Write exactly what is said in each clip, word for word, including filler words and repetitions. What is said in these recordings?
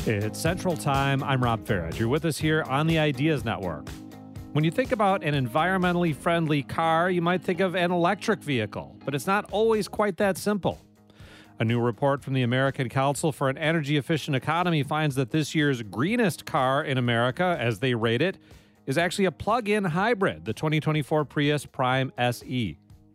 It's Central Time. I'm Rob Farage. You're with us here on the Ideas Network. When you think about an environmentally friendly car, you might think of an electric vehicle, but it's not always quite that simple. A new report from the American Council for an Energy Efficient Economy finds that this year's greenest car in America, as they rate it, is actually a plug-in hybrid, the twenty twenty-four Prius Prime S E.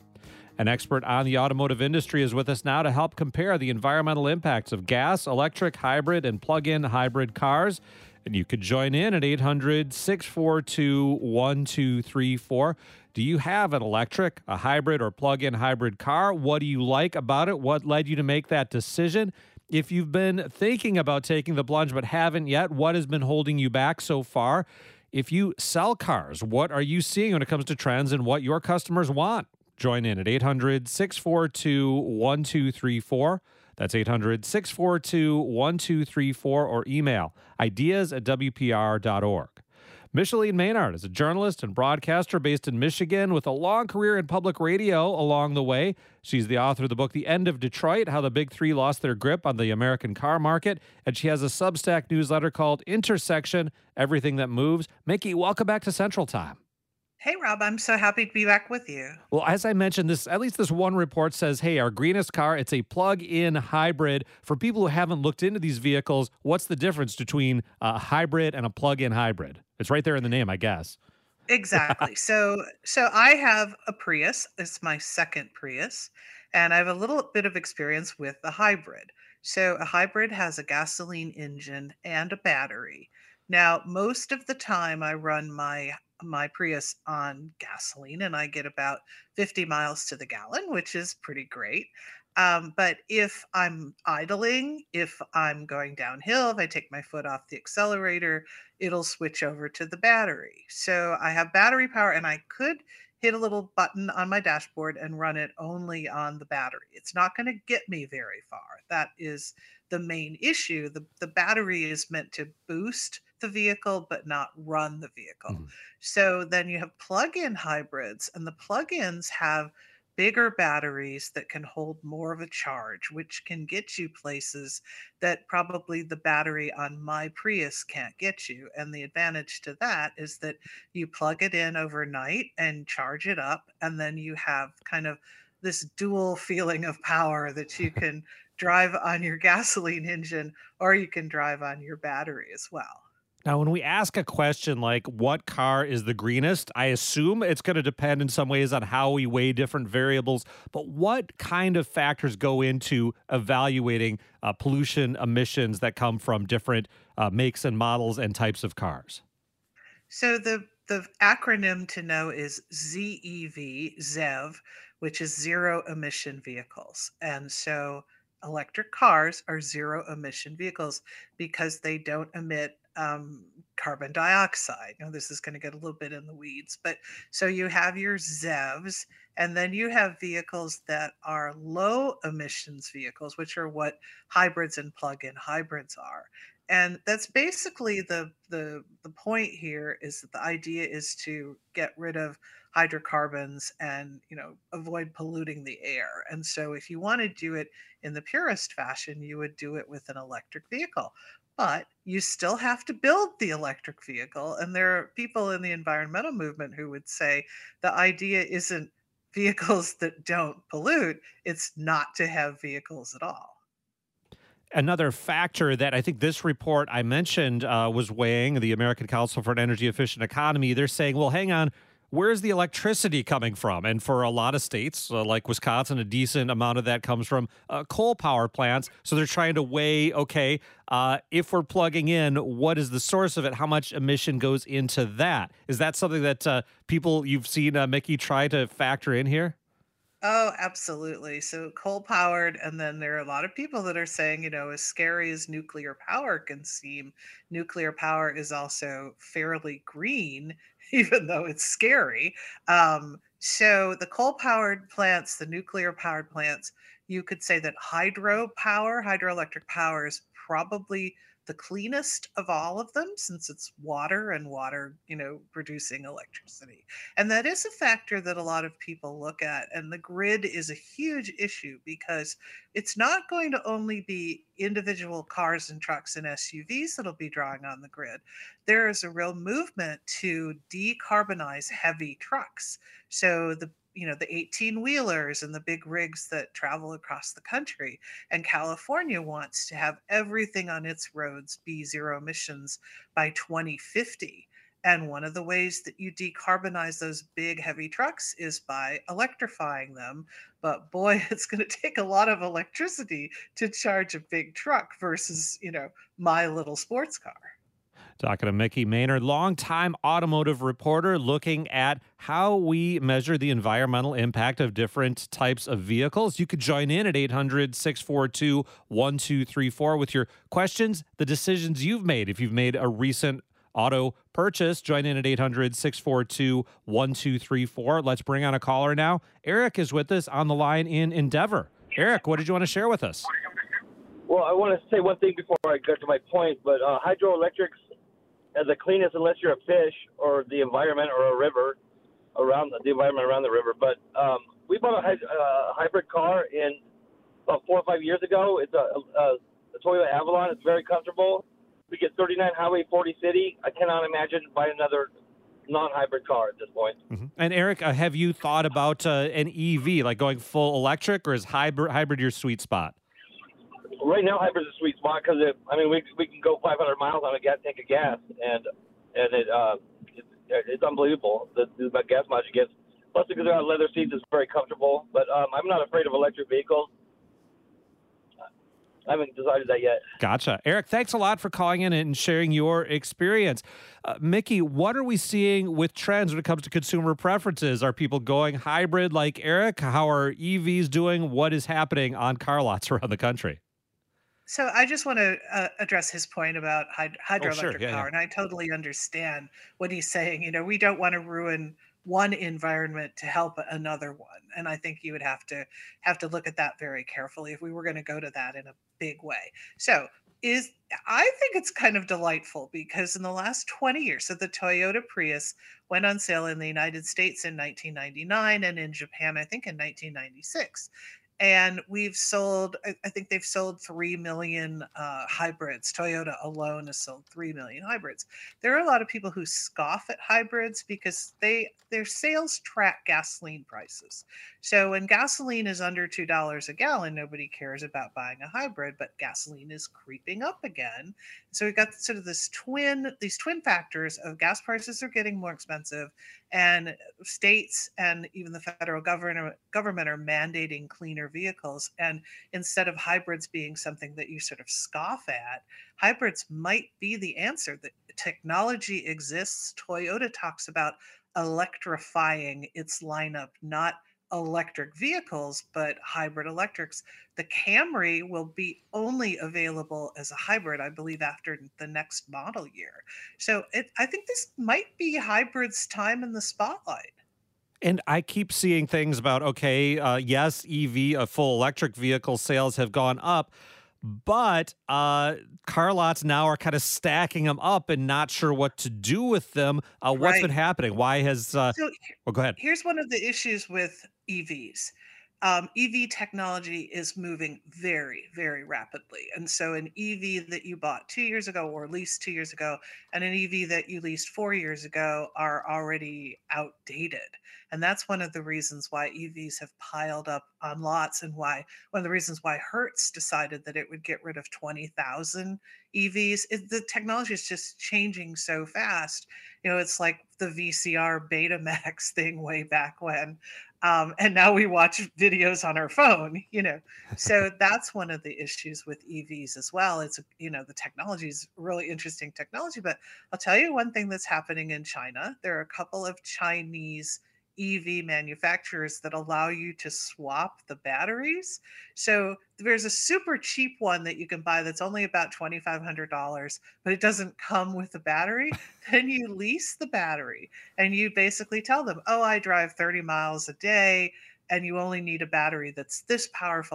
An expert on the automotive industry is with us now to help compare the environmental impacts of gas, electric, hybrid, and plug-in hybrid cars. And you could join in at eight hundred, six four two, one two three four. Do you have an electric, a hybrid, or plug-in hybrid car? What do you like about it? What led you to make that decision? If you've been thinking about taking the plunge but haven't yet, what has been holding you back so far? If you sell cars, what are you seeing when it comes to trends and what your customers want? Join in at eight hundred, six four two, one two three four. That's eight hundred, six four two, one two three four, or email ideas at w p r dot org. Micheline Maynard is a journalist and broadcaster based in Michigan with a long career in public radio along the way. She's the author of the book The End of Detroit, How the Big Three Lost Their Grip on the American Car Market, and she has a Substack newsletter called Intersection, Everything That Moves. Mickey, welcome back to Central Time. Hey, Rob, I'm so happy to be back with you. Well, as I mentioned, this at least this one report says, hey, our greenest car, it's a plug-in hybrid. For people who haven't looked into these vehicles, what's the difference between a hybrid and a plug-in hybrid? It's right there in the name, I guess. Exactly. So, so I have a Prius. It's my second Prius, and I have a little bit of experience with the hybrid. So, a hybrid has a gasoline engine and a battery. Now, most of the time, I run my my Prius on gasoline, and I get about fifty miles to the gallon, which is pretty great. Um, but if I'm idling, if I'm going downhill, if I take my foot off the accelerator, it'll switch over to the battery. So I have battery power, and I could hit a little button on my dashboard and run it only on the battery. It's not going to get me very far. That is the main issue. The, the battery is meant to boost the vehicle, but not run the vehicle. Mhm. So then you have plug-in hybrids, and the plug-ins have bigger batteries that can hold more of a charge, which can get you places that probably the battery on my Prius can't get you. And the advantage to that is that you plug it in overnight and charge it up, and then you have kind of this dual feeling of power that you can drive on your gasoline engine or you can drive on your battery as well. Now, when we ask a question like what car is the greenest, I assume it's going to depend in some ways on how we weigh different variables. But what kind of factors go into evaluating uh, pollution emissions that come from different uh, makes and models and types of cars? So the the acronym to know is Z E V, ZEV, which is zero emission vehicles. And so electric cars are zero emission vehicles because they don't emit um, carbon dioxide. Now, this is going to get a little bit in the weeds, but so you have your ZEVs, and then you have vehicles that are low emissions vehicles, which are what hybrids and plug-in hybrids are. And that's basically the the the point here is that the idea is to get rid of hydrocarbons and, you know, avoid polluting the air. And so if you want to do it in the purest fashion, you would do it with an electric vehicle. But you still have to build the electric vehicle. And there are people in the environmental movement who would say the idea isn't vehicles that don't pollute, it's not to have vehicles at all. Another factor that I think this report I mentioned uh, was weighing, the American Council for an Energy Efficient Economy, they're saying, well, hang on, where's the electricity coming from? And for a lot of states, uh, like Wisconsin, a decent amount of that comes from uh, coal power plants. So they're trying to weigh, okay, uh, if we're plugging in, what is the source of it? How much emission goes into that? Is that something that uh, people you've seen, uh, Mickey, try to factor in here? Oh, absolutely. So coal powered, and then there are a lot of people that are saying, you know, as scary as nuclear power can seem, nuclear power is also fairly green, even though it's scary. Um, so the coal powered plants, the nuclear powered plants, you could say that hydropower, hydroelectric power is probably the cleanest of all of them since it's water and water, you know, producing electricity. And that is a factor that a lot of people look at. And the grid is a huge issue because it's not going to only be individual cars and trucks and S U Vs that'll be drawing on the grid. There is a real movement to decarbonize heavy trucks. So the you know the eighteen wheelers and the big rigs that travel across the country, and California wants to have everything on its roads be zero emissions by twenty fifty. And one of the ways that you decarbonize those big heavy trucks is by electrifying them. But boy, it's going to take a lot of electricity to charge a big truck versus, you know, my little sports car. Talking to Mickey Maynard, longtime automotive reporter, looking at how we measure the environmental impact of different types of vehicles. You could join in at eight hundred, six four two, one two three four with your questions, the decisions you've made. If you've made a recent auto purchase, join in at eight hundred, six four two, one two three four. Let's bring on a caller now. Eric is with us on the line in Endeavor. Eric, what did you want to share with us? Well, I want to say one thing before I get to my point, but uh, hydroelectrics as the cleanest unless you're a fish or the environment or a river around the, the environment around the river. But um, we bought a hy- uh, hybrid car in about four or five years ago. It's a, a, a Toyota Avalon. It's very comfortable. We get thirty-nine highway, forty city. I cannot imagine buying another non-hybrid car at this point. Mm-hmm. And Eric, uh, have you thought about uh, an E V, like going full electric, or is hybrid hybrid your sweet spot? Right now, hybrid's a sweet spot because I mean we we can go five hundred miles on a gas tank of gas, and and it, uh, it it's unbelievable the, the gas mileage it gets. Plus, because they're on leather seats, it's very comfortable. But um, I'm not afraid of electric vehicles. I haven't decided that yet. Gotcha. Eric, thanks a lot for calling in and sharing your experience. Uh, Mickey, what are we seeing with trends when it comes to consumer preferences? Are people going hybrid like Eric? How are E Vs doing? What is happening on car lots around the country? So I just want to uh, address his point about hyd- Oh, sure. hydroelectric Yeah, yeah. power, and I totally understand what he's saying. You know, we don't want to ruin one environment to help another one, and I think you would have to have to look at that very carefully if we were going to go to that in a big way. So is I think it's kind of delightful because in the last twenty years, so the Toyota Prius went on sale in the United States in nineteen ninety-nine and in Japan, I think in nineteen ninety-six. And we've sold, I I think they've sold three million uh, hybrids. Toyota alone has sold three million hybrids. There are a lot of people who scoff at hybrids because they their sales track gasoline prices. So when gasoline is under two dollars a gallon, nobody cares about buying a hybrid, but gasoline is creeping up again. So we've got sort of this twin, these twin factors of gas prices are getting more expensive, and states and even the federal government government are mandating cleaner vehicles. And instead of hybrids being something that you sort of scoff at, hybrids might be the answer. The technology exists. Toyota talks about electrifying its lineup, not electric vehicles, but hybrid electrics. The Camry will be only available as a hybrid, I believe, after the next model year. So it, I think this might be hybrids' time in the spotlight. And I keep seeing things about, okay, uh, yes, E V, uh, full electric vehicle sales have gone up, but uh, car lots now are kind of stacking them up and not sure what to do with them. Uh, what's been Right. happening? Why has, uh, So well, go ahead. here's one of the issues with E Vs. Um, E V technology is moving very, very rapidly. And so an E V that you bought two years ago or leased two years ago and an E V that you leased four years ago are already outdated. And that's one of the reasons why E Vs have piled up on lots, and why one of the reasons why Hertz decided that it would get rid of twenty thousand E Vs. Is the technology is just changing so fast. You know, it's like the V C R Betamax thing way back when. Um, and now we watch videos on our phone, you know. So that's one of the issues with E Vs as well. It's, you know, the technology is really interesting technology. But I'll tell you one thing that's happening in China. There are a couple of Chinese E V manufacturers that allow you to swap the batteries. So there's a super cheap one that you can buy that's only about twenty-five hundred dollars but it doesn't come with a battery. Then you lease the battery and you basically tell them, oh, I drive thirty miles a day and you only need a battery that's this powerful.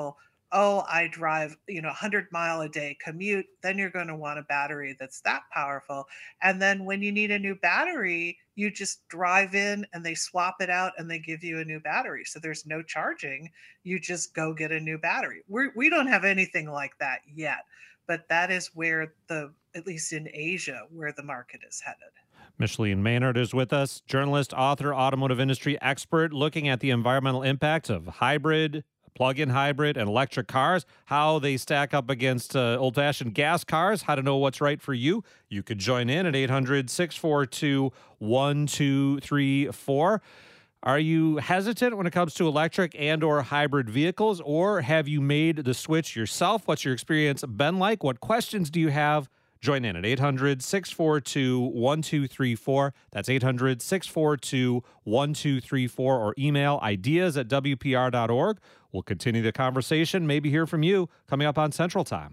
oh, I drive, you know, one hundred mile a day commute, then you're going to want a battery that's that powerful. And then when you need a new battery, you just drive in and they swap it out and they give you a new battery. So there's no charging. You just go get a new battery. We're, we don't have anything like that yet, but that is where the, at least in Asia, where the market is headed. Micheline Maynard is with us, journalist, author, automotive industry expert, looking at the environmental impacts of hybrid, plug-in hybrid, and electric cars, how they stack up against uh, old-fashioned gas cars, how to know what's right for you. You could join in at eight hundred, six four two, one two three four. Are you hesitant when it comes to electric and or hybrid vehicles, or have you made the switch yourself? What's your experience been like? What questions do you have? Join in at eight hundred, six four two, one two three four. That's eight hundred, six four two, one two three four, or email ideas at W P R dot org. We'll continue the conversation, maybe hear from you coming up on Central Time.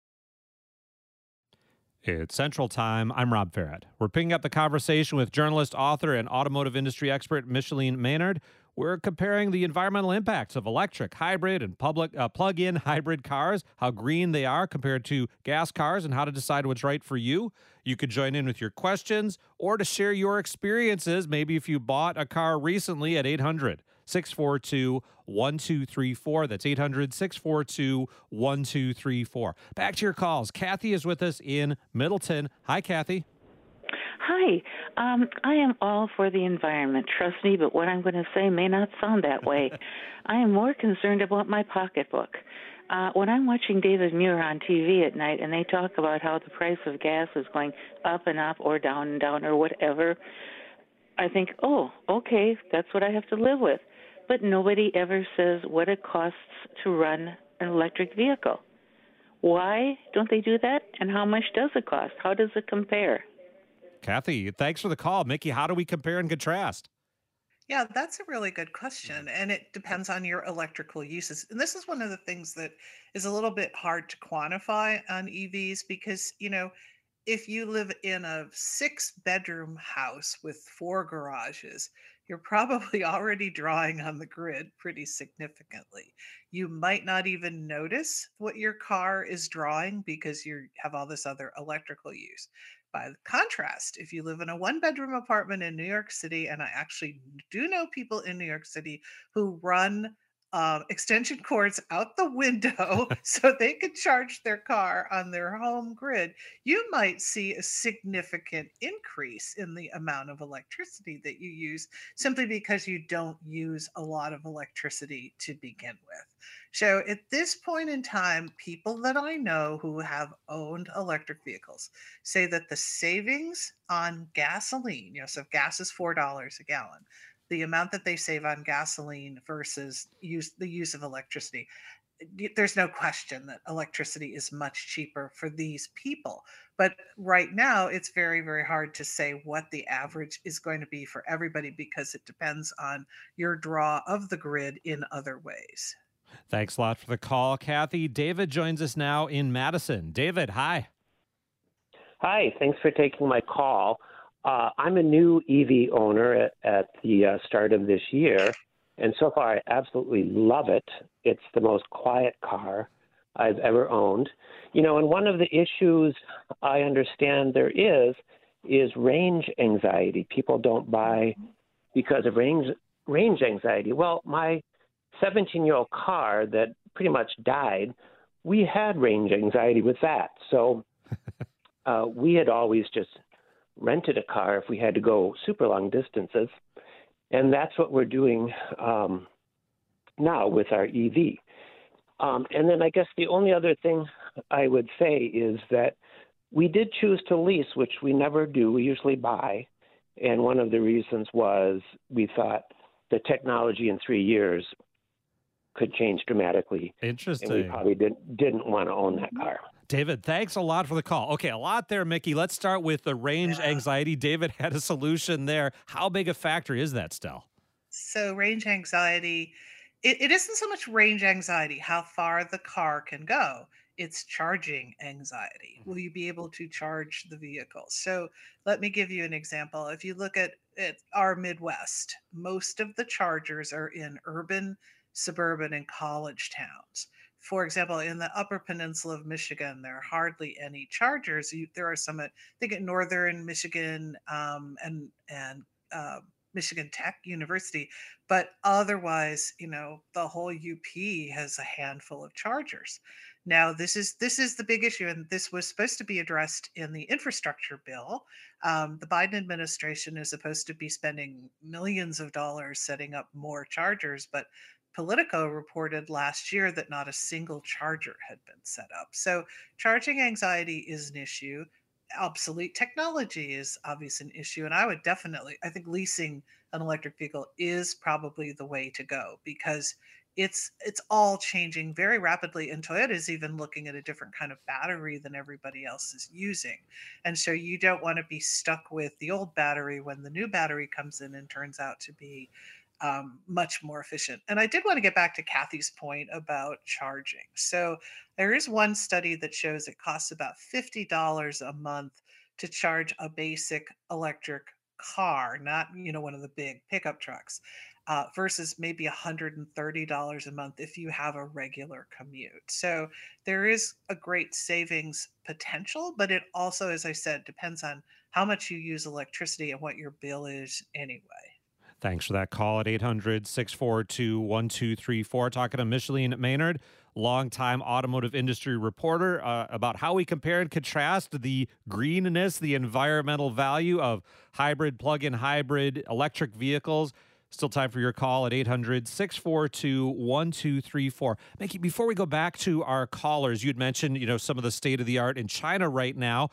It's Central Time. I'm Rob Farrett. We're picking up the conversation with journalist, author, and automotive industry expert Micheline Maynard. We're comparing the environmental impacts of electric, hybrid, and public uh, plug-in hybrid cars, how green they are compared to gas cars, and how to decide what's right for you. You could join in with your questions or to share your experiences, maybe if you bought a car recently, at eight hundred, six four two, one two three four. That's eight hundred, six four two, one two three four. Back to your calls. Kathy is with us in Middleton. Hi, Kathy. Hi. Um, I am all for the environment, trust me, but what I'm going to say may not sound that way. I am more concerned about my pocketbook. Uh, when I'm watching David Muir on T V at night and they talk about how the price of gas is going up and up or down and down or whatever, I think, oh, okay, that's what I have to live with. But nobody ever says what it costs to run an electric vehicle. Why don't they do that? And how much does it cost? How does it compare? Kathy, thanks for the call. Mickey, how do we compare and contrast? Yeah, that's a really good question. And it depends on your electrical uses. And this is one of the things that is a little bit hard to quantify on E Vs because, you know, if you live in a six bedroom house with four garages, you're probably already drawing on the grid pretty significantly. You might not even notice what your car is drawing because you have all this other electrical use. By contrast, if you live in a one bedroom apartment in New York City, and I actually do know people in New York City who run um, extension cords out the window so they could charge their car on their home grid, you might see a significant increase in the amount of electricity that you use simply because you don't use a lot of electricity to begin with. So at this point in time, people that I know who have owned electric vehicles say that the savings on gasoline, you know, so if gas is four dollars a gallon, the amount that they save on gasoline versus use the use of electricity, y- there's no question that electricity is much cheaper for these people. But right now, it's very, very hard to say what the average is going to be for everybody because it depends on your draw of the grid in other ways. Thanks a lot for the call, Kathy. David joins us now in Madison. David, hi. Hi, thanks for taking my call. Uh, I'm a new E V owner at, at the uh, start of this year, and so far I absolutely love it. It's the most quiet car I've ever owned. You know, and one of the issues I understand there is is range anxiety. People don't buy because of range range anxiety. Well, my seventeen-year-old car that pretty much died, we had range anxiety with that. So uh, we had always just rented a car if we had to go super long distances. And that's what we're doing um, now with our E V. Um, and then I guess the only other thing I would say is that we did choose to lease, which we never do. We usually buy. And one of the reasons was we thought the technology in three years could change dramatically. Interesting. And we probably did, didn't want to own that car. David, thanks a lot for the call. Okay, a lot there, Mickey. Let's start with the range Yeah. anxiety. David had a solution there. How big a factor is that still? So range anxiety, it, it isn't so much range anxiety, how far the car can go. It's charging anxiety. Will you be able to charge the vehicle? So let me give you an example. If you look at, at our Midwest, most of the chargers are in urban, suburban, and college towns. for example, in the Upper Peninsula of Michigan, there are hardly any chargers. You, there are some at, I think, at Northern Michigan um, and and uh, Michigan Tech University, but otherwise, you know, the whole U P has a handful of chargers. Now, this is this is the big issue, and this was supposed to be addressed in the infrastructure bill. Um, the Biden administration is supposed to be spending millions of dollars setting up more chargers, but Politico reported last year that not a single charger had been set up. So charging anxiety is an issue. Obsolete technology is obviously an issue. And I would definitely, I think leasing an electric vehicle is probably the way to go because it's it's all changing very rapidly. And Toyota is even looking at a different kind of battery than everybody else is using. And so you don't want to be stuck with the old battery when the new battery comes in and turns out to be um, much more efficient. And I did want to get back to Kathy's point about charging. So there is one study that shows it costs about fifty dollars a month to charge a basic electric car, not, you know, one of the big pickup trucks, uh, versus maybe one hundred thirty dollars a month if you have a regular commute. So there is a great savings potential, but it also, as I said, depends on how much you use electricity and what your bill is anyway. Thanks for that call at eight hundred, six four two, one two three four. Talking to Micheline Maynard, longtime automotive industry reporter, uh, about how we compare and contrast the greenness, the environmental value of hybrid, plug-in hybrid electric vehicles. Still time for your call at eight hundred, six four two, one two three four. Mickey, before we go back to our callers, you'd mentioned, you know, some of the state of the art in China right now.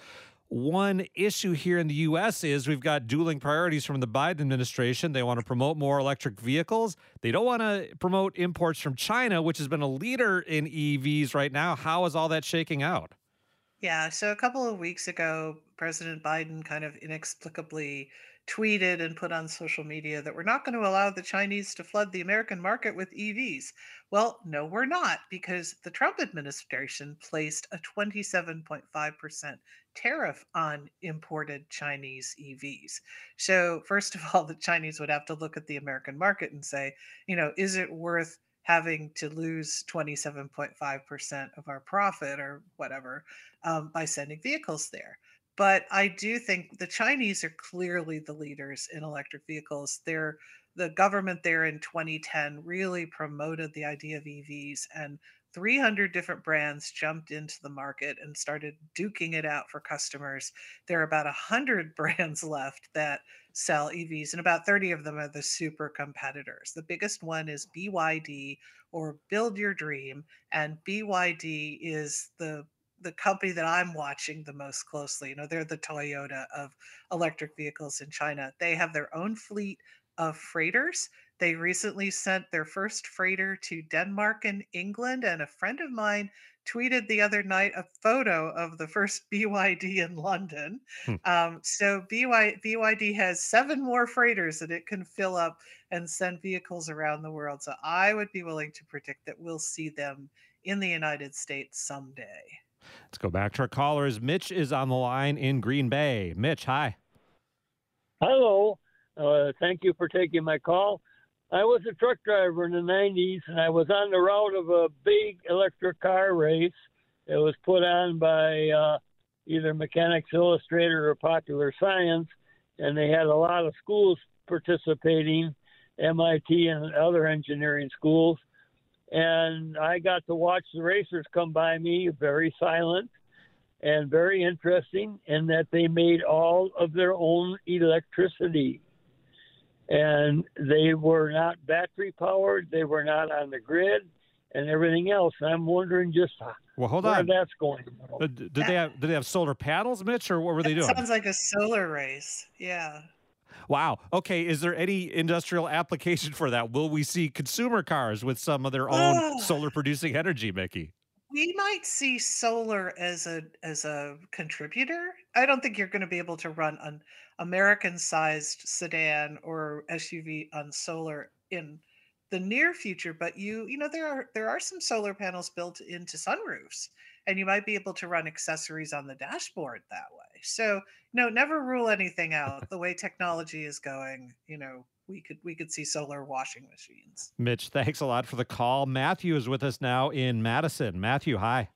One issue here in the U S is we've got dueling priorities from the Biden administration. They want to promote more electric vehicles. They don't want to promote imports from China, which has been a leader in E Vs right now. How is all that shaking out? Yeah, so a couple of weeks ago, President Biden kind of inexplicably tweeted and put on social media that we're not going to allow the Chinese to flood the American market with E Vs. Well, no, we're not, because the Trump administration placed a twenty-seven point five percent tariff on imported Chinese E Vs. So, first of all, the Chinese would have to look at the American market and say, you know, is it worth having to lose twenty-seven point five percent of our profit or whatever um, by sending vehicles there? But I do think the Chinese are clearly the leaders in electric vehicles. They're the government there in twenty ten really promoted the idea of E Vs, and three hundred different brands jumped into the market and started duking it out for customers. There are about one hundred brands left that sell E Vs, and about thirty of them are the super competitors. The biggest one is B Y D, or Build Your Dream, and B Y D is the the company that I'm watching the most closely. You know, they're the Toyota of electric vehicles in China. They have their own fleet of freighters. They recently sent their first freighter to Denmark and England, and a friend of mine tweeted the other night a photo of the first B Y D in London. Hmm. Um, so B Y, B Y D has seven more freighters that it can fill up and send vehicles around the world. So I would be willing to predict that we'll see them in the United States someday. Let's go back to our callers. Mitch is on the line in Green Bay. Mitch, hi. Hello. Uh, thank you for taking my call. I was a truck driver in the nineties, and I was on the route of a big electric car race. It was put on by uh, either Mechanics Illustrated or Popular Science, and they had a lot of schools participating, M I T and other engineering schools. And I got to watch the racers come by me, very silent and very interesting, in that they made all of their own electricity. And they were not battery powered, they were not on the grid, and everything else. And I'm wondering just well, hold where on. that's going. Uh, did they have did they have solar panels, Mitch, or what were they That doing? sounds like a solar race. Yeah. Wow. Okay. Is there any industrial application for that? Will we see consumer cars with some of their own Oh. solar producing energy, Mickey? We might see solar as a as a contributor. I don't think you're going to be able to run an American-sized sedan or S U V on solar in the near future, but you you know there are there are some solar panels built into sunroofs, and you might be able to run accessories on the dashboard that way. So, no, never rule anything out. The way technology is going, you know, we could we could see solar washing machines. Mitch, thanks a lot for the call. Matthew is with us now in Madison. Matthew, hi.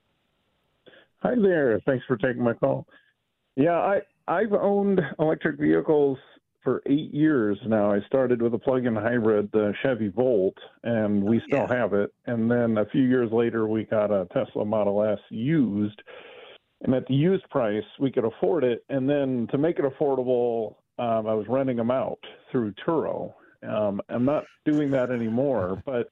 Hi there. Thanks for taking my call. Yeah, I, I've owned electric vehicles for eight years now. I started with a plug-in hybrid, the Chevy Volt, and we still yeah. have it. And then a few years later, we got a Tesla Model S used. And at the used price, we could afford it. And then to make it affordable, um, I was renting them out through Turo. Um, I'm not doing that anymore, but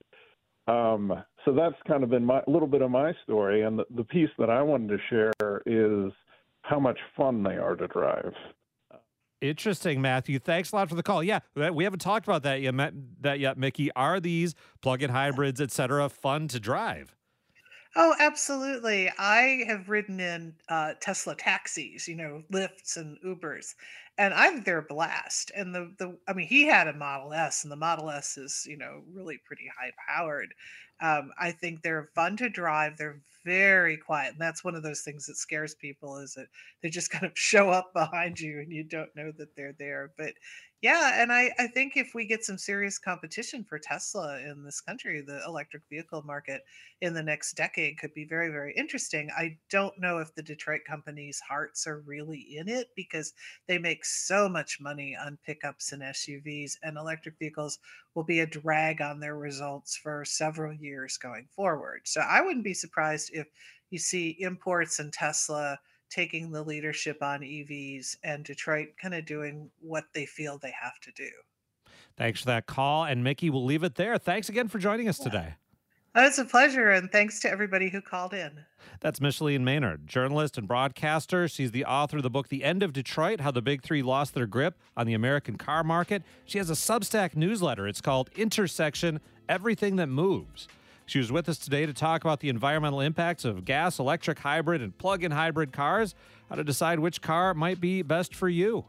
um, so that's kind of been my a little bit of my story. And the, the piece that I wanted to share is how much fun they are to drive. Interesting, Matthew. Thanks a lot for the call. Yeah, we haven't talked about that yet, that yet, Mickey. Are these plug-in hybrids, et cetera, fun to drive? Oh, absolutely. I have ridden in uh, Tesla taxis, you know, Lyfts and Ubers, and I think they're a blast. And the the I mean, he had a Model S, and the Model S is, you know, really pretty high powered. Um, I think they're fun to drive. They're very quiet, and that's one of those things that scares people is that they just kind of show up behind you and you don't know that they're there. But yeah, and I, I think if we get some serious competition for Tesla in this country, the electric vehicle market in the next decade could be very, very interesting. I don't know if the Detroit company's hearts are really in it because they make so much money on pickups and S U Vs, and electric vehicles will be a drag on their results for several years going forward. So I wouldn't be surprised if you see imports and Tesla taking the leadership on E Vs and Detroit kind of doing what they feel they have to do. Thanks for that call. And Mickey, we'll leave it there. Thanks again for joining us today. Oh, it's a pleasure, and thanks to everybody who called in. That's Micheline Maynard, journalist and broadcaster. She's the author of the book, The End of Detroit, How the Big Three Lost Their Grip on the American Car Market. She has a Substack newsletter. It's called Intersection, Everything That Moves. She was with us today to talk about the environmental impacts of gas, electric, hybrid, and plug-in hybrid cars, how to decide which car might be best for you.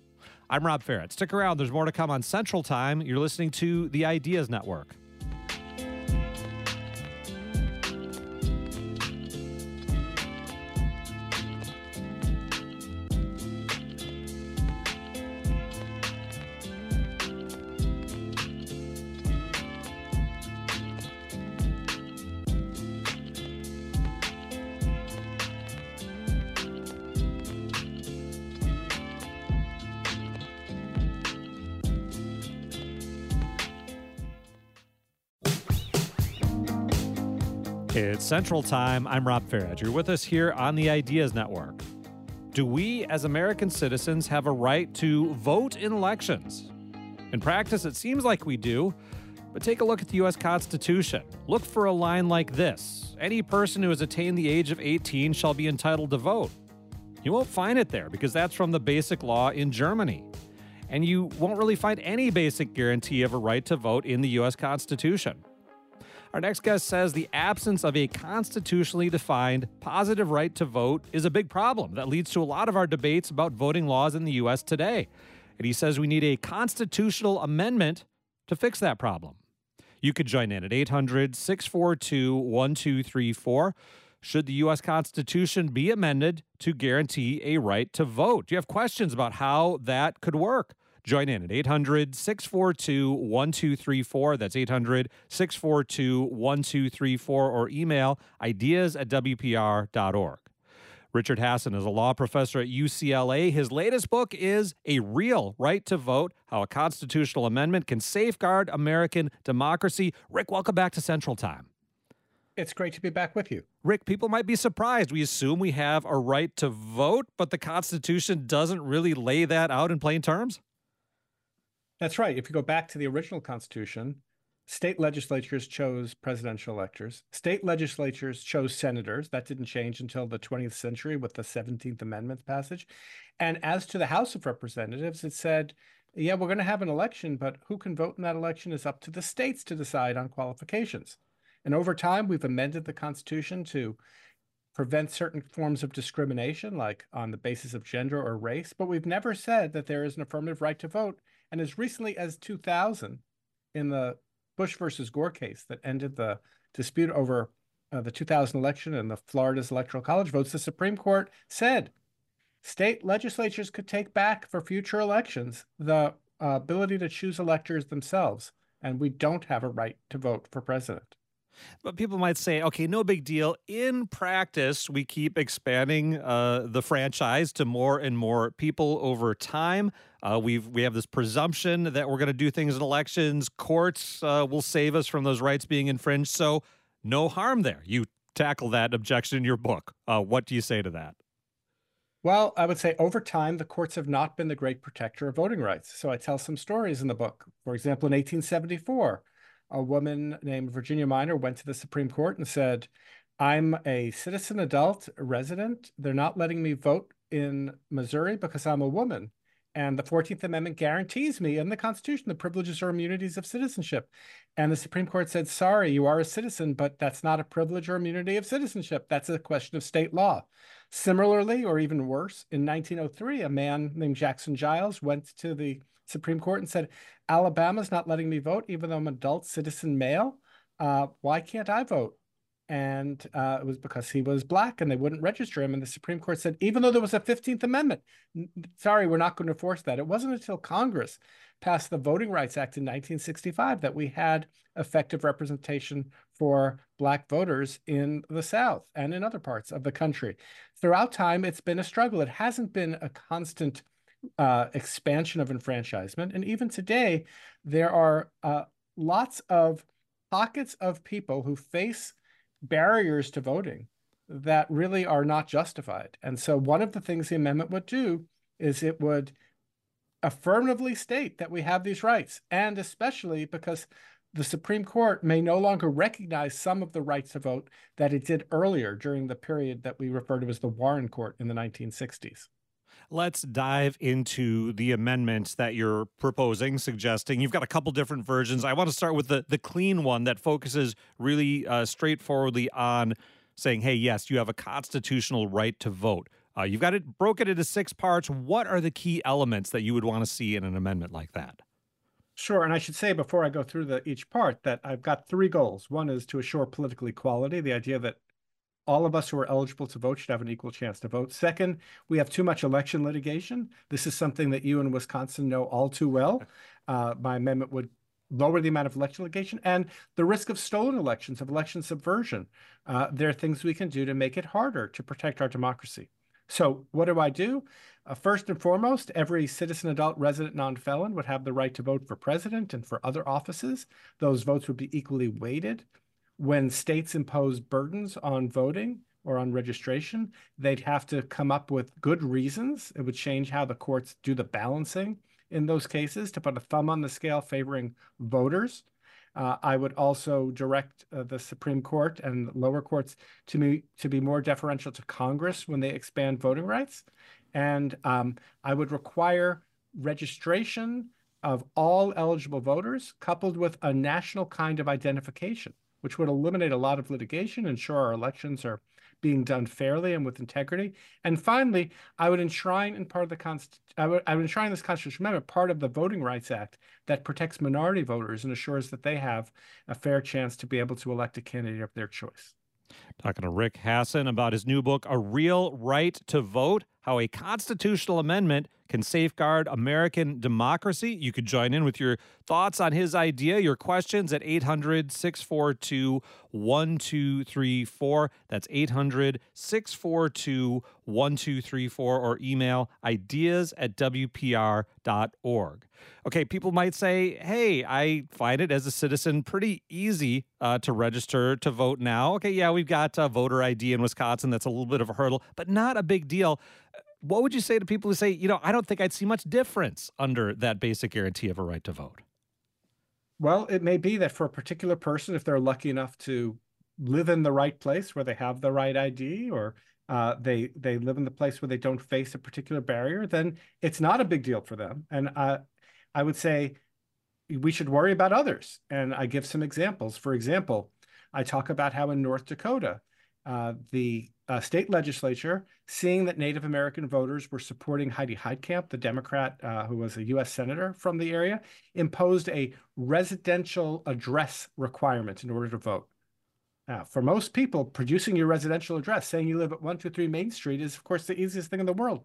I'm Rob Ferret. Stick around. There's more to come on Central Time. You're listening to the Ideas Network. It's Central Time. I'm Rob Ferret. You're with us here on the Ideas Network. Do we, as American citizens, have a right to vote in elections? In practice, it seems like we do, but take a look at the U S Constitution. Look for a line like this: any person who has attained the age of eighteen shall be entitled to vote. You won't find it there because that's from the Basic Law in Germany. And you won't really find any basic guarantee of a right to vote in the U S Constitution. Our next guest says the absence of a constitutionally defined positive right to vote is a big problem that leads to a lot of our debates about voting laws in the U S today. And he says we need a constitutional amendment to fix that problem. You could join in at eight hundred, six four two, one two three four. Should the U S Constitution be amended to guarantee a right to vote? Do you have questions about how that could work? Join in at eight hundred, six four two, one two three four. That's eight hundred, six four two, one two three four, or email ideas at w p r dot org. Richard Hasson is a law professor at U C L A. His latest book is A Real Right to Vote, How a Constitutional Amendment Can Safeguard American Democracy. Rick, welcome back to Central Time. It's great to be back with you. Rick, people might be surprised. We assume we have a right to vote, but the Constitution doesn't really lay that out in plain terms? That's right. If you go back to the original Constitution, state legislatures chose presidential electors. State legislatures chose senators. That didn't change until the twentieth century with the seventeenth Amendment passage. And as to the House of Representatives, it said, yeah, we're going to have an election, but who can vote in that election is up to the states to decide on qualifications. And over time, we've amended the Constitution to prevent certain forms of discrimination, like on the basis of gender or race, but we've never said that there is an affirmative right to vote. And as recently as two thousand, in the Bush versus Gore case that ended the dispute over uh, the two thousand election and the Florida's Electoral College votes, the Supreme Court said state legislatures could take back for future elections the uh, ability to choose electors themselves, and we don't have a right to vote for president. But people might say, okay, no big deal. In practice, we keep expanding uh, the franchise to more and more people over time. Uh, we've we have this presumption that we're going to do things in elections. Courts uh, will save us from those rights being infringed. So no harm there. You tackle that objection in your book. Uh, what do you say to that? Well, I would say over time, the courts have not been the great protector of voting rights. So I tell some stories in the book. For example, in eighteen seventy-four, a woman named Virginia Minor went to the Supreme Court and said, I'm a citizen adult resident. They're not letting me vote in Missouri because I'm a woman. And the fourteenth Amendment guarantees me in the Constitution the privileges or immunities of citizenship. And the Supreme Court said, sorry, you are a citizen, but that's not a privilege or immunity of citizenship. That's a question of state law. Similarly, or even worse, in nineteen oh three, a man named Jackson Giles went to the Supreme Court and said, Alabama's not letting me vote, even though I'm an adult citizen male. Uh, why can't I vote? And uh, it was because he was black and they wouldn't register him. And the Supreme Court said, even though there was a fifteenth Amendment, sorry, we're not going to enforce that. It wasn't until Congress passed the Voting Rights Act in nineteen sixty-five that we had effective representation for black voters in the South and in other parts of the country. Throughout time, it's been a struggle. It hasn't been a constant uh, expansion of enfranchisement. And even today, there are uh, lots of pockets of people who face barriers to voting that really are not justified. And so one of the things the amendment would do is it would affirmatively state that we have these rights, and especially because the Supreme Court may no longer recognize some of the rights to vote that it did earlier during the period that we refer to as the Warren Court in the nineteen sixties. Let's dive into the amendments that you're proposing, suggesting. You've got a couple different versions. I want to start with the, the clean one that focuses really uh, straightforwardly on saying, hey, yes, you have a constitutional right to vote. Uh, you've got it broken into six parts. What are the key elements that you would want to see in an amendment like that? Sure. And I should say before I go through the each part that I've got three goals. One is to assure political equality, the idea that all of us who are eligible to vote should have an equal chance to vote. Second, we have too much election litigation. This is something that you in Wisconsin know all too well. Uh, my amendment would lower the amount of election litigation and the risk of stolen elections, of election subversion. Uh, there are things we can do to make it harder to protect our democracy. So what do I do? Uh, first and foremost, every citizen, adult, resident, non-felon would have the right to vote for president and for other offices. Those votes would be equally weighted. When states impose burdens on voting or on registration, they'd have to come up with good reasons. It would change how the courts do the balancing in those cases to put a thumb on the scale favoring voters. Uh, I would also direct uh, the Supreme Court and lower courts to me to be more deferential to Congress when they expand voting rights. And um, I would require registration of all eligible voters coupled with a national kind of identification, which would eliminate a lot of litigation, ensure our elections are being done fairly and with integrity. And finally, I would enshrine in part of the Const I would, I would enshrine this constitutional amendment part of the Voting Rights Act that protects minority voters and assures that they have a fair chance to be able to elect a candidate of their choice. Talking to Rick Hasen about his new book, A Real Right to Vote, How a Constitutional Amendment Can Safeguard American Democracy. You could join in with your thoughts on his idea, your questions at eight hundred, six four two, one two three four. That's eight hundred, six four two, one two three four, or email ideas at w p r dot org. Okay, people might say, hey, I find it as a citizen pretty easy uh, to register to vote now. Okay, yeah, we've got uh, voter I D in Wisconsin. That's a little bit of a hurdle, but not a big deal. What would you say to people who say, you know, I don't think I'd see much difference under that basic guarantee of a right to vote? Well, it may be that for a particular person, if they're lucky enough to live in the right place where they have the right I D, or uh, they they live in the place where they don't face a particular barrier, then it's not a big deal for them. And uh, I would say we should worry about others. And I give some examples. For example, I talk about how in North Dakota, uh, the uh, state legislature, seeing that Native American voters were supporting Heidi Heitkamp, the Democrat uh, who was a U S senator from the area, imposed a residential address requirement in order to vote. Now, for most people, producing your residential address, saying you live at one two three Main Street is, of course, the easiest thing in the world.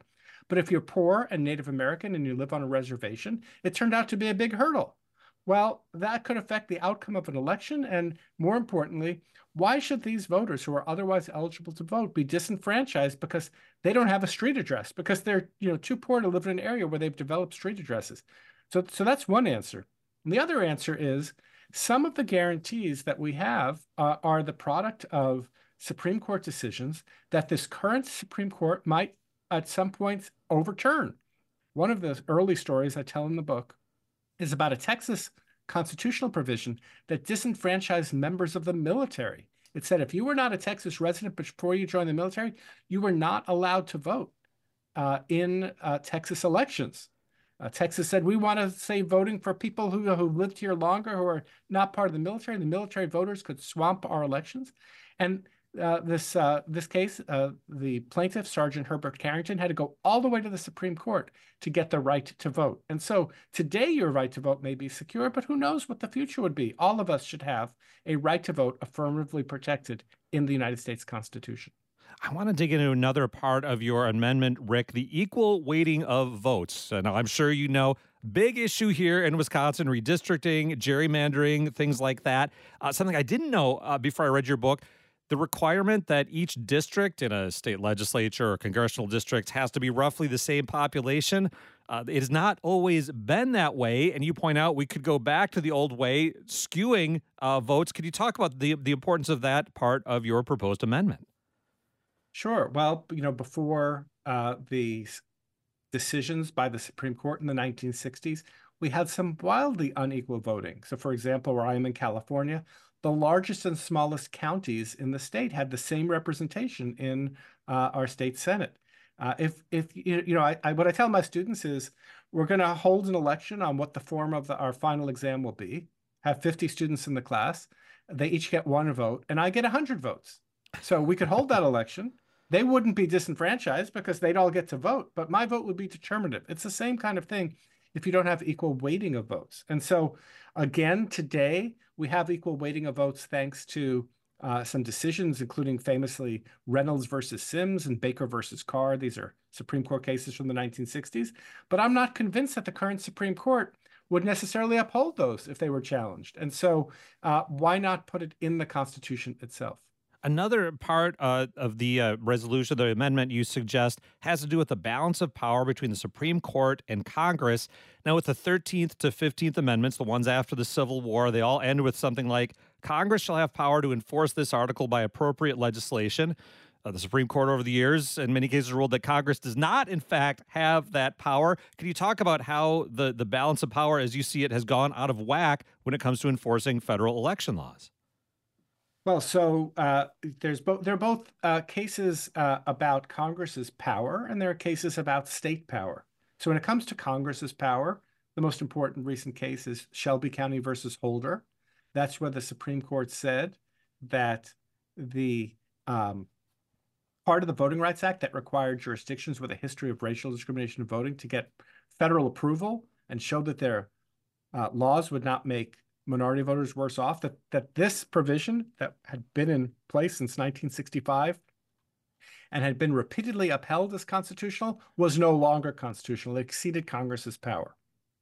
But if you're poor and Native American and you live on a reservation, it turned out to be a big hurdle. Well, that could affect the outcome of an election. And more importantly, why should these voters who are otherwise eligible to vote be disenfranchised because they don't have a street address, because they're, you know, too poor to live in an area where they've developed street addresses? So, so that's one answer. And the other answer is some of the guarantees that we have uh, are the product of Supreme Court decisions that this current Supreme Court might at some point overturn. One of the early stories I tell in the book is about a Texas constitutional provision that disenfranchised members of the military. It said if you were not a Texas resident before you joined the military, you were not allowed to vote uh, in uh, Texas elections. Uh, Texas said, we want to say voting for people who, who lived here longer, who are not part of the military. The military voters could swamp our elections. And uh, this uh, this case, uh, the plaintiff, Sergeant Herbert Carrington, had to go all the way to the Supreme Court to get the right to vote. And so today your right to vote may be secure, but who knows what the future would be. All of us should have a right to vote affirmatively protected in the United States Constitution. I want to dig into another part of your amendment, Rick, the equal weighting of votes. Now, I'm sure you know, big issue here in Wisconsin, redistricting, gerrymandering, things like that. Uh, something I didn't know uh, before I read your book, the requirement that each district in a state legislature or congressional district has to be roughly the same population. Uh, it has not always been that way. And you point out we could go back to the old way, skewing uh, votes. Could you talk about the, the importance of that part of your proposed amendment? Sure. Well, you know, before uh, the decisions by the Supreme Court in the nineteen sixties, we had some wildly unequal voting. So, for example, where I am in California, the largest and smallest counties in the state had the same representation in uh, our state Senate. Uh, if, if you know, I, I, what I tell my students is we're going to hold an election on what the form of the, our final exam will be, have fifty students in the class. They each get one vote, and I get one hundred votes. So we could hold that election. They wouldn't be disenfranchised because they'd all get to vote, but my vote would be determinative. It's the same kind of thing if you don't have equal weighting of votes. And so, again, today we have equal weighting of votes thanks to uh, some decisions, including famously Reynolds versus Sims and Baker versus Carr. These are Supreme Court cases from the nineteen sixties. But I'm not convinced that the current Supreme Court would necessarily uphold those if they were challenged. And so uh, why not put it in the Constitution itself? Another part uh, of the uh, resolution, the amendment you suggest, has to do with the balance of power between the Supreme Court and Congress. Now, with the thirteenth to fifteenth Amendments, the ones after the Civil War, they all end with something like, Congress shall have power to enforce this article by appropriate legislation. Uh, the Supreme Court over the years, in many cases, ruled that Congress does not, in fact, have that power. Can you talk about how the, the balance of power, as you see it, has gone out of whack when it comes to enforcing federal election laws? Well, so uh, there's both. There are both uh, cases uh, about Congress's power, and there are cases about state power. So when it comes to Congress's power, the most important recent case is Shelby County versus Holder. That's where the Supreme Court said that the um, part of the Voting Rights Act that required jurisdictions with a history of racial discrimination in voting to get federal approval and show that their uh, laws would not make minority voters worse off, that, that this provision that had been in place since nineteen sixty-five and had been repeatedly upheld as constitutional was no longer constitutional. It exceeded Congress's power.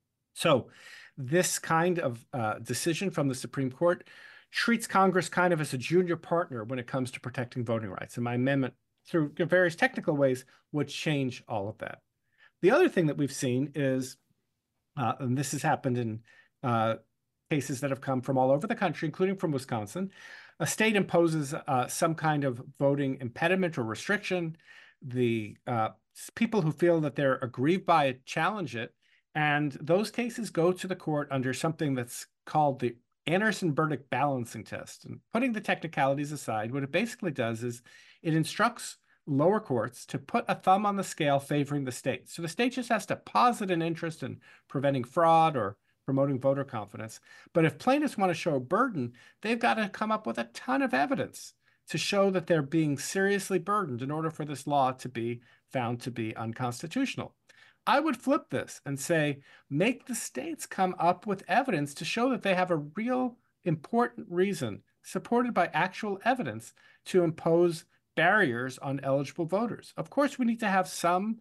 So this kind of uh, decision from the Supreme Court treats Congress kind of as a junior partner when it comes to protecting voting rights. And my amendment, through various technical ways, would change all of that. The other thing that we've seen is, uh, and this has happened in uh, cases that have come from all over the country, including from Wisconsin, a state imposes uh, some kind of voting impediment or restriction. The uh, people who feel that they're aggrieved by it challenge it, and those cases go to the court under something that's called the Anderson-Burdick balancing test. And putting the technicalities aside, what it basically does is it instructs lower courts to put a thumb on the scale favoring the state. So the state just has to posit an interest in preventing fraud or promoting voter confidence. But if plaintiffs want to show a burden, they've got to come up with a ton of evidence to show that they're being seriously burdened in order for this law to be found to be unconstitutional. I would flip this and say, make the states come up with evidence to show that they have a real important reason, supported by actual evidence, to impose barriers on eligible voters. Of course, we need to have some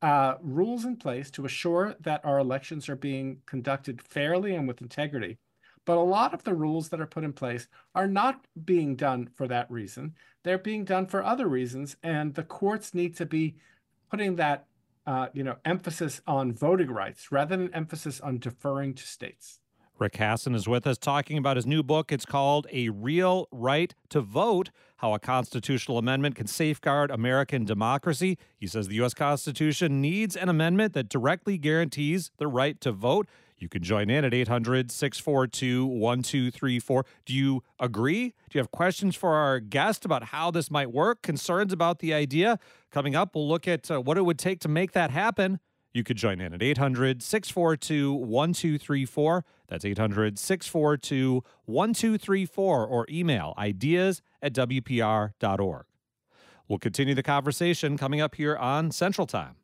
uh, rules in place to assure that our elections are being conducted fairly and with integrity. But a lot of the rules that are put in place are not being done for that reason. They're being done for other reasons, and the courts need to be putting that uh, you know, emphasis on voting rights rather than emphasis on deferring to states. Rick Hasen is with us talking about his new book. It's called A Real Right to Vote, How a Constitutional Amendment Can Safeguard American Democracy. He says the U S Constitution needs an amendment that directly guarantees the right to vote. You can join in at eight hundred, six four two, one two three four. Do you agree? Do you have questions for our guest about how this might work? Concerns about the idea? Coming up, we'll look at uh, what it would take to make that happen. You could join in at eight hundred, six four two, one two three four. That's eight hundred, six four two, one two three four, or email ideas at W P R dot org. We'll continue the conversation coming up here on Central Time.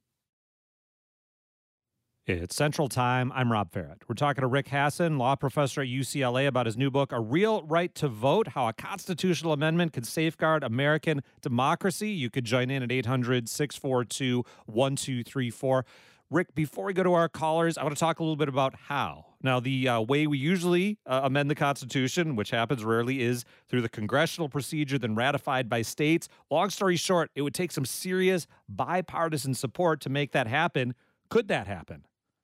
It's Central Time. I'm Rob Farrett. We're talking to Rick Hasen, law professor at U C L A, about his new book, A Real Right to Vote, How a Constitutional Amendment Can Safeguard American Democracy. You could join in at eight hundred, six four two, one two three four. Rick, before we go to our callers, I want to talk a little bit about how. Now, the uh, way we usually uh, amend the Constitution, which happens rarely, is through the congressional procedure, then ratified by states. Long story short, it would take some serious bipartisan support to make that happen. Could that happen?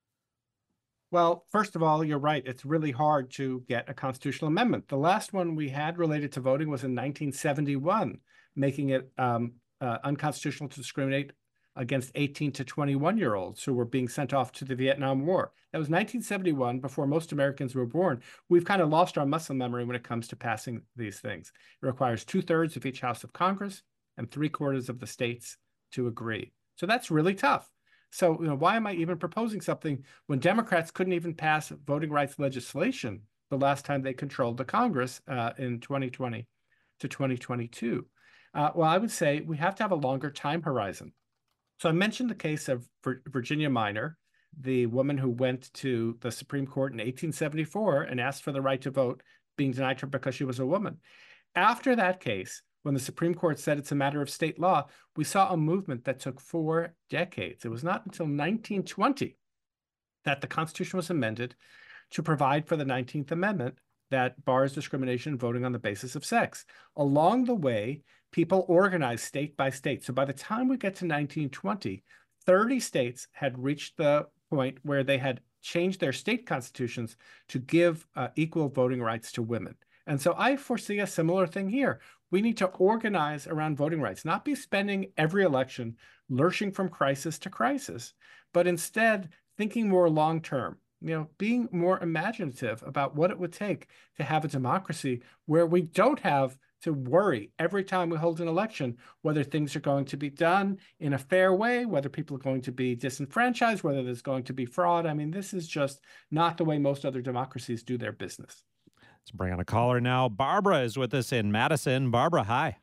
Well, first of all, you're right. It's really hard to get a constitutional amendment. The last one we had related to voting was in nineteen seventy-one, making it um, uh, unconstitutional to discriminate against eighteen to twenty-one-year-olds who were being sent off to the Vietnam War. That was nineteen seventy-one, before most Americans were born. We've kind of lost our muscle memory when it comes to passing these things. It requires two-thirds of each House of Congress and three-quarters of the states to agree. So that's really tough. So, you know, why am I even proposing something when Democrats couldn't even pass voting rights legislation the last time they controlled the Congress uh, in twenty twenty to twenty twenty-two? Uh, well, I would say we have to have a longer time horizon. So I mentioned the case of Virginia Minor, the woman who went to the Supreme Court in eighteen seventy-four and asked for the right to vote, being denied her because she was a woman. After that case, when the Supreme Court said it's a matter of state law, we saw a movement that took four decades. It was not until nineteen twenty that the Constitution was amended to provide for the nineteenth Amendment that bars discrimination voting on the basis of sex. Along the way, people organized state by state. So by the time we get to nineteen twenty, thirty states had reached the point where they had changed their state constitutions to give uh, equal voting rights to women. And so I foresee a similar thing here. We need to organize around voting rights, not be spending every election lurching from crisis to crisis, but instead thinking more long-term, you know, being more imaginative about what it would take to have a democracy where we don't have to worry every time we hold an election whether things are going to be done in a fair way, whether people are going to be disenfranchised, whether there's going to be fraud. I mean, this is just not the way most other democracies do their business. Let's bring on a caller now. Barbara is with us in Madison. Barbara, hi.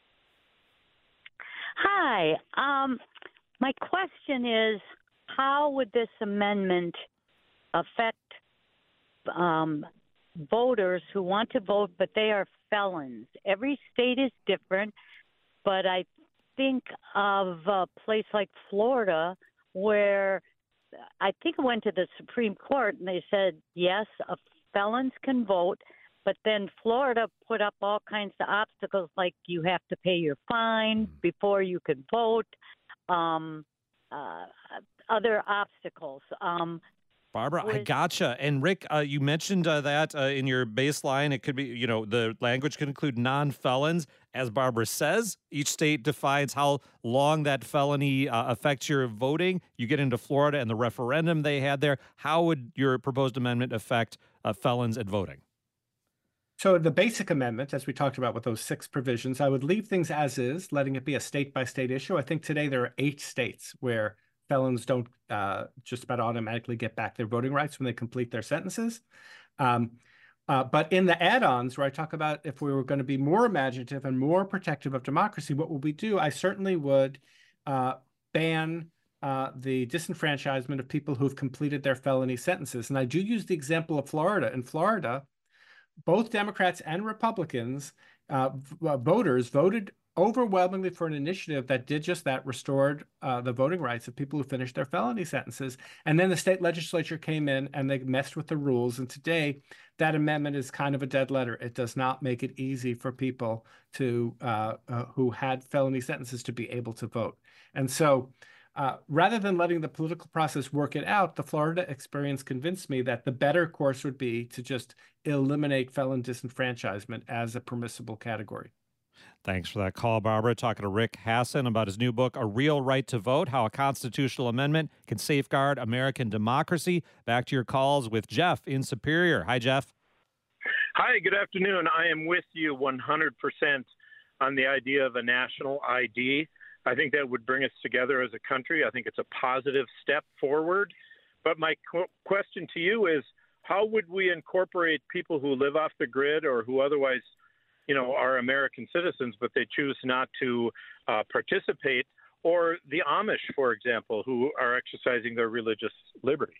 Hi. Um, my question is, how would this amendment affect um, voters who want to vote, but they are felons? Every state is different, but I think of a place like Florida where I think it went to the Supreme Court and they said, yes, a felons can vote, but then Florida put up all kinds of obstacles, like you have to pay your fine before you can vote, um, uh, other obstacles. Um, Barbara, was, I gotcha. And Rick, uh, you mentioned uh, that uh, in your baseline. It could be, you know, the language can include non-felons. As Barbara says, each state defines how long that felony uh, affects your voting. You get into Florida and the referendum they had there. How would your proposed amendment affect uh, felons at voting? So the basic amendment, as we talked about with those six provisions, I would leave things as is, letting it be a state-by-state issue. I think today there are eight states where felons don't uh, just about automatically get back their voting rights when they complete their sentences. Um, uh, but in the add-ons, where I talk about if we were going to be more imaginative and more protective of democracy, what would we do? I certainly would uh, ban uh, the disenfranchisement of people who've completed their felony sentences. And I do use the example of Florida. In Florida, both Democrats and Republicans, uh, voters voted overwhelmingly for an initiative that did just that, restored uh, the voting rights of people who finished their felony sentences. And then the state legislature came in and they messed with the rules. And today, that amendment is kind of a dead letter. It does not make it easy for people to uh, uh, who had felony sentences to be able to vote. And so uh, rather than letting the political process work it out, the Florida experience convinced me that the better course would be to just eliminate felon disenfranchisement as a permissible category. Thanks for that call, Barbara. Talking to Rick Hasen about his new book, A Real Right to Vote, How a Constitutional Amendment Can Safeguard American Democracy. Back to your calls with Jeff in Superior. Hi, Jeff. Hi, good afternoon. I am with you one hundred percent on the idea of a national I D. I think that would bring us together as a country. I think it's a positive step forward. But my qu- question to you is, how would we incorporate people who live off the grid or who otherwise, you know, are American citizens, but they choose not to uh, participate, or the Amish, for example, who are exercising their religious liberty?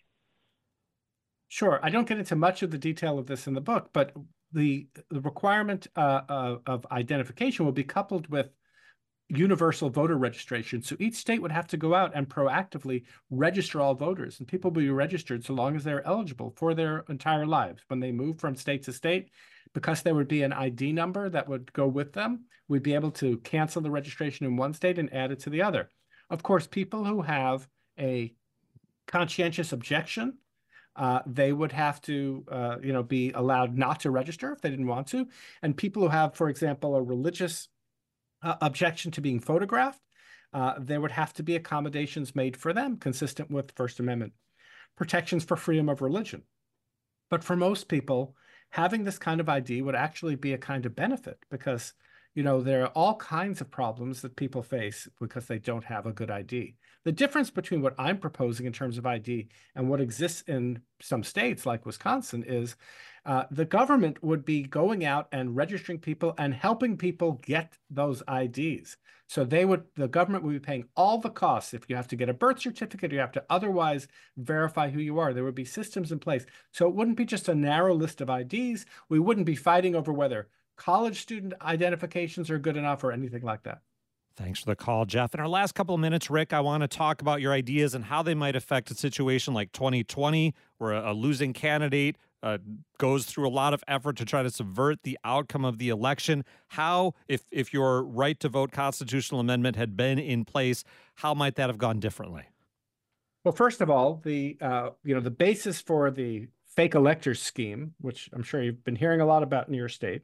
Sure. I don't get into much of the detail of this in the book, but the, the requirement uh, of, of identification will be coupled with universal voter registration. So each state would have to go out and proactively register all voters, and people will be registered so long as they're eligible for their entire lives. When they move from state to state, because there would be an I D number that would go with them, we'd be able to cancel the registration in one state and add it to the other. Of course, people who have a conscientious objection, uh, they would have to, uh, you know, be allowed not to register if they didn't want to. And people who have, for example, a religious uh, objection to being photographed, uh, there would have to be accommodations made for them consistent with First Amendment protections for freedom of religion. But for most people, having this kind of I D would actually be a kind of benefit because, you know, there are all kinds of problems that people face because they don't have a good I D. The difference between what I'm proposing in terms of I D and what exists in some states like Wisconsin is uh, the government would be going out and registering people and helping people get those I Ds. So they would, the government would be paying all the costs. If you have to get a birth certificate, you have to otherwise verify who you are. There would be systems in place. So it wouldn't be just a narrow list of I Ds. We wouldn't be fighting over whether college student identifications are good enough or anything like that. Thanks for the call, Jeff. In our last couple of minutes, Rick, I want to talk about your ideas and how they might affect a situation like twenty twenty, where a, a losing candidate uh, goes through a lot of effort to try to subvert the outcome of the election. How, if if your right to vote constitutional amendment had been in place, how might that have gone differently? Well, first of all, the uh, you know the basis for the fake electors scheme, which I'm sure you've been hearing a lot about in your state,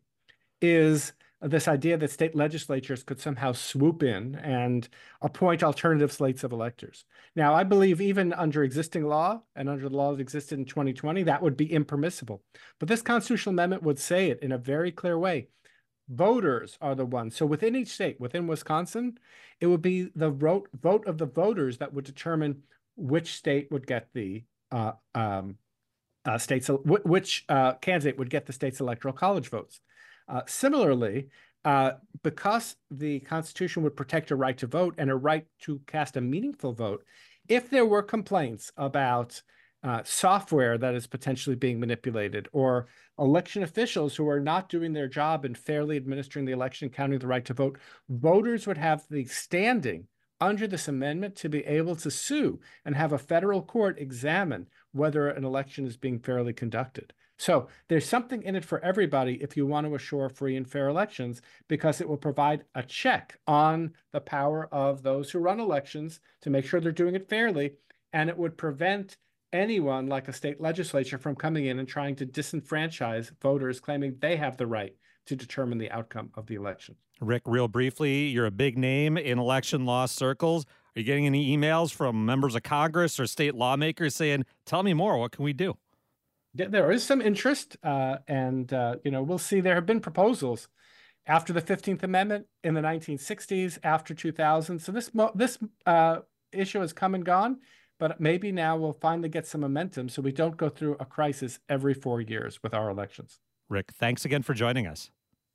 is this idea that state legislatures could somehow swoop in and appoint alternative slates of electors. Now, I believe even under existing law and under the law that existed in twenty twenty, that would be impermissible. But this constitutional amendment would say it in a very clear way. Voters are the ones. So within each state, within Wisconsin, it would be the vote, vote of the voters that would determine which state would get the uh, um, uh, states, which uh, candidate would get the state's electoral college votes. Uh, similarly, uh, because the Constitution would protect a right to vote and a right to cast a meaningful vote, if there were complaints about uh, software that is potentially being manipulated or election officials who are not doing their job in fairly administering the election, counting the right to vote, voters would have the standing under this amendment to be able to sue and have a federal court examine whether an election is being fairly conducted. So there's something in it for everybody if you want to assure free and fair elections, because it will provide a check on the power of those who run elections to make sure they're doing it fairly. And it would prevent anyone like a state legislature from coming in and trying to disenfranchise voters claiming they have the right to determine the outcome of the election. Rick, real briefly, you're a big name in election law circles. Are you getting any emails from members of Congress or state lawmakers saying, tell me more, what can we do? There is some interest, uh, and uh, you know, we'll see. There have been proposals after the fifteenth Amendment in the nineteen sixties, after two thousand. So this mo- this uh, issue has come and gone, but maybe now we'll finally get some momentum so we don't go through a crisis every four years with our elections. Rick, thanks again for joining us.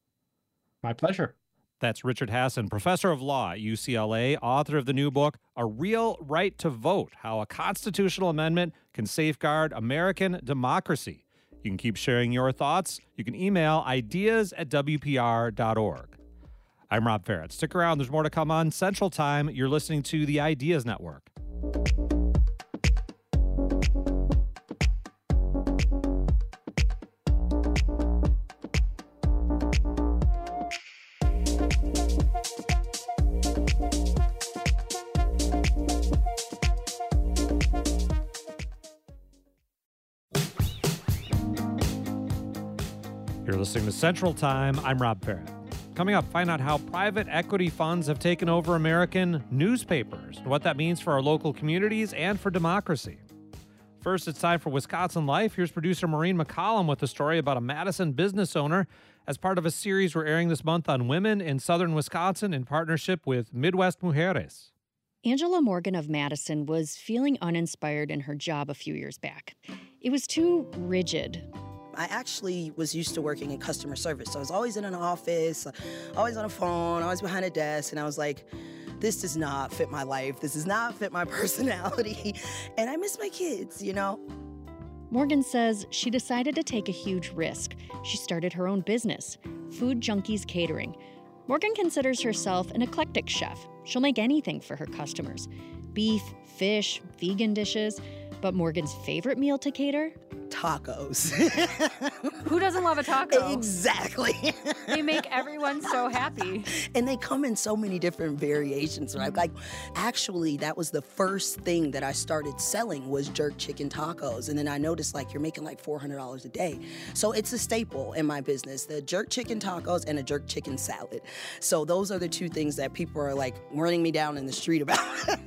My pleasure. That's Richard Hasen, professor of law at U C L A, author of the new book, A Real Right to Vote, How a Constitutional Amendment Can Safeguard American Democracy. You can keep sharing your thoughts. You can email ideas at W P R dot org. I'm Rob Ferret. Stick around. There's more to come on Central Time. You're listening to the Ideas Network. You're listening to Central Time. I'm Rob Ferret. Coming up, find out how private equity funds have taken over American newspapers and what that means for our local communities and for democracy. First, it's time for Wisconsin Life. Here's producer Maureen McCollum with a story about a Madison business owner as part of a series we're airing this month on women in southern Wisconsin in partnership with Midwest Mujeres. Angela Morgan of Madison was feeling uninspired in her job a few years back. It was too rigid. I actually was used to working in customer service. So I was always in an office, always on a phone, always behind a desk. And I was like, this does not fit my life. This does not fit my personality. And I miss my kids, you know? Morgan says she decided to take a huge risk. She started her own business, Food Junkies Catering. Morgan considers herself an eclectic chef. She'll make anything for her customers. Beef, fish, vegan dishes. But Morgan's favorite meal to cater? Tacos. Who doesn't love a taco? Exactly. They make everyone so happy. And they come in so many different variations, right? Like, actually, that was the first thing that I started selling was jerk chicken tacos. And then I noticed, like, you're making like four hundred dollars a day. So it's a staple in my business, the jerk chicken tacos and a jerk chicken salad. So those are the two things that people are, like, running me down in the street about.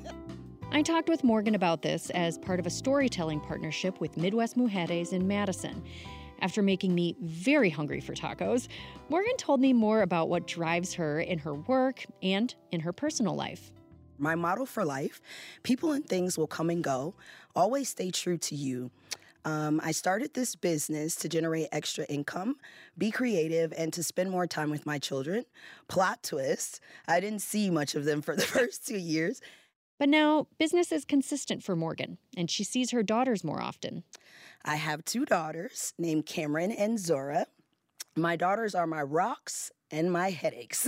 I talked with Morgan about this as part of a storytelling partnership with Midwest Mujeres in Madison. After making me very hungry for tacos, Morgan told me more about what drives her in her work and in her personal life. My motto for life, people and things will come and go. Always stay true to you. Um, I started this business to generate extra income, be creative, and to spend more time with my children. Plot twist, I didn't see much of them for the first two years. But now, business is consistent for Morgan, and she sees her daughters more often. I have two daughters named Cameron and Zora. My daughters are my rocks and my headaches.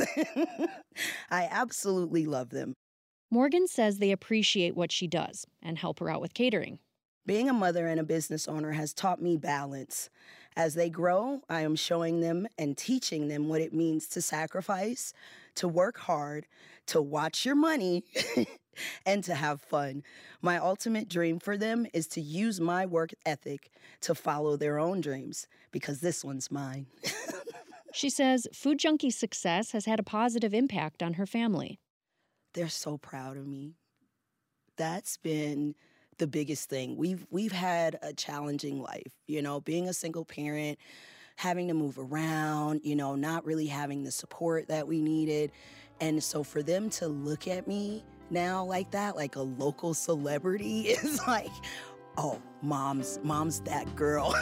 I absolutely love them. Morgan says they appreciate what she does and help her out with catering. Being a mother and a business owner has taught me balance. As they grow, I am showing them and teaching them what it means to sacrifice, to work hard, to watch your money, and to have fun. My ultimate dream for them is to use my work ethic to follow their own dreams, because this one's mine. She says Food Junkies' success has had a positive impact on her family. They're so proud of me. That's been the biggest thing. We've we've had a challenging life, you know, being a single parent, having to move around, you know, not really having the support that we needed. And so for them to look at me now like that, like a local celebrity, is like, oh, mom's mom's that girl.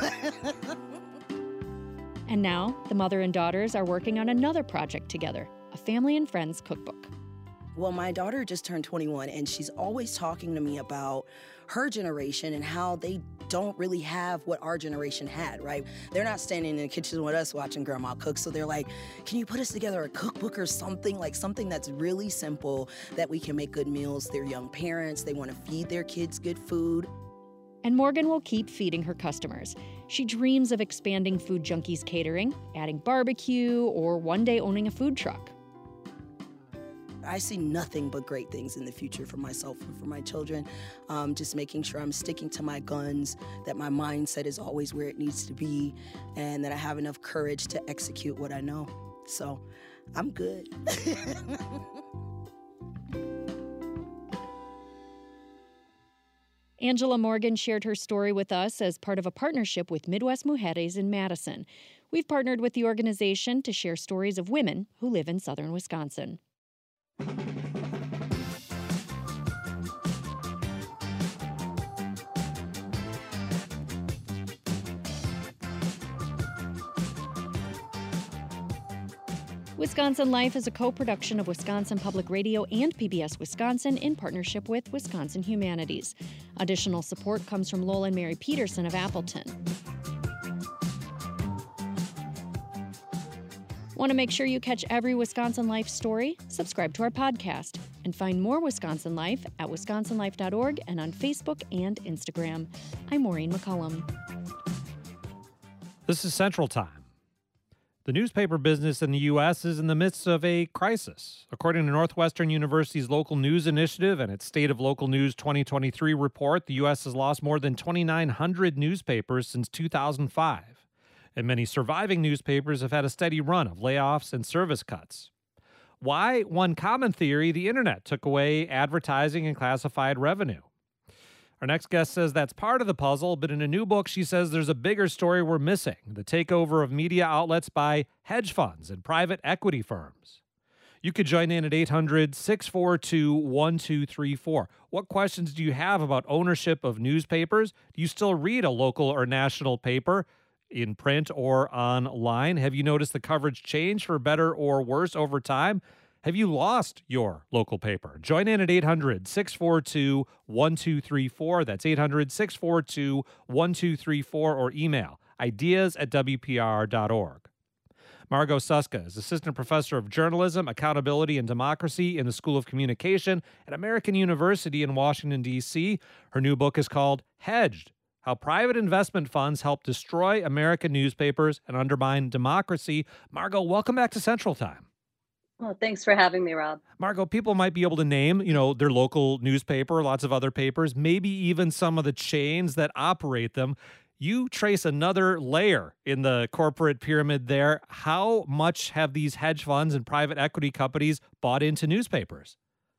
And now the mother and daughters are working on another project together, a family and friends cookbook. Well, my daughter just turned twenty-one, and she's always talking to me about her generation and how they don't really have what our generation had, right? They're not standing in the kitchen with us watching grandma cook, so they're like, can you put us together a cookbook or something, like something that's really simple that we can make good meals? They're young parents. They want to feed their kids good food. And Morgan will keep feeding her customers. She dreams of expanding Food Junkies Catering, adding barbecue, or one day owning a food truck. I see nothing but great things in the future for myself and for my children. Um, just making sure I'm sticking to my guns, that my mindset is always where it needs to be, and that I have enough courage to execute what I know. So I'm good. Angela Morgan shared her story with us as part of a partnership with Midwest Mujeres in Madison. We've partnered with the organization to share stories of women who live in southern Wisconsin. Wisconsin Life is a co-production of Wisconsin Public Radio and P B S Wisconsin in partnership with Wisconsin Humanities. Additional support comes from Lowell and Mary Peterson of Appleton. Want to make sure you catch every Wisconsin Life story? Subscribe to our podcast and find more Wisconsin Life at wisconsin life dot org and on Facebook and Instagram. I'm Maureen McCullum. This is Central Time. The newspaper business in the U S is in the midst of a crisis. According to Northwestern University's Local News Initiative and its State of Local News twenty twenty-three report, the U S has lost more than twenty-nine hundred newspapers since two thousand five. And many surviving newspapers have had a steady run of layoffs and service cuts. Why? One common theory, the internet took away advertising and classified revenue. Our next guest says that's part of the puzzle, but in a new book, she says there's a bigger story we're missing, the takeover of media outlets by hedge funds and private equity firms. You could join in at eight hundred, six four two, one two three four. What questions do you have about ownership of newspapers? Do you still read a local or national paper in print or online? Have you noticed the coverage change for better or worse over time? Have you lost your local paper? Join in at eight hundred, six four two, one two three four. That's eight hundred, six four two, one two three four, or email ideas at w p r dot org. Margot Suska is Assistant Professor of Journalism, Accountability, and Democracy in the School of Communication at American University in Washington, D C. Her new book is called Hedged: How Private Investment Funds Help Destroy American Newspapers and Undermine Democracy. Margot, welcome back to Central Time. Well, thanks for having me, Rob. Margot, people might be able to name, you know, their local newspaper, lots of other papers, maybe even some of the chains that operate them. You trace another layer in the corporate pyramid there. How much have these hedge funds and private equity companies bought into newspapers?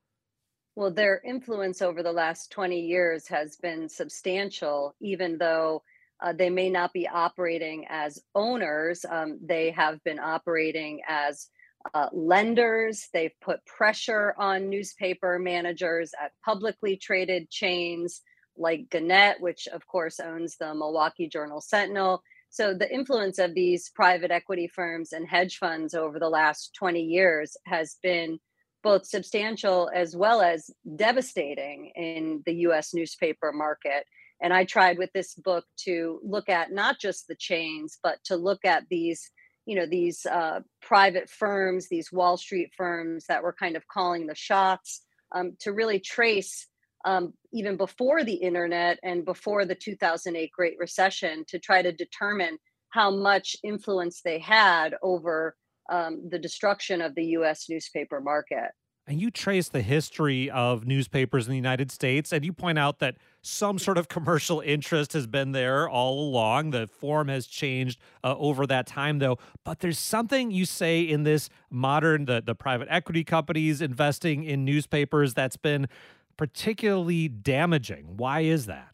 Well, their influence over the last twenty years has been substantial, even though uh, they may not be operating as owners. Um, they have been operating as Uh, lenders. They've put pressure on newspaper managers at publicly traded chains like Gannett, which of course owns the Milwaukee Journal Sentinel. So the influence of these private equity firms and hedge funds over the last twenty years has been both substantial as well as devastating in the U S newspaper market. And I tried with this book to look at not just the chains, but to look at these you know, these uh, private firms, these Wall Street firms that were kind of calling the shots, um, to really trace um, even before the internet and before the two thousand eight Great Recession, to try to determine how much influence they had over um, the destruction of the U S newspaper market. And you trace the history of newspapers in the United States, and you point out that some sort of commercial interest has been there all along. The form has changed uh, over that time, though. But there's something you say in this modern, the, the private equity companies investing in newspapers that's been particularly damaging. Why is that?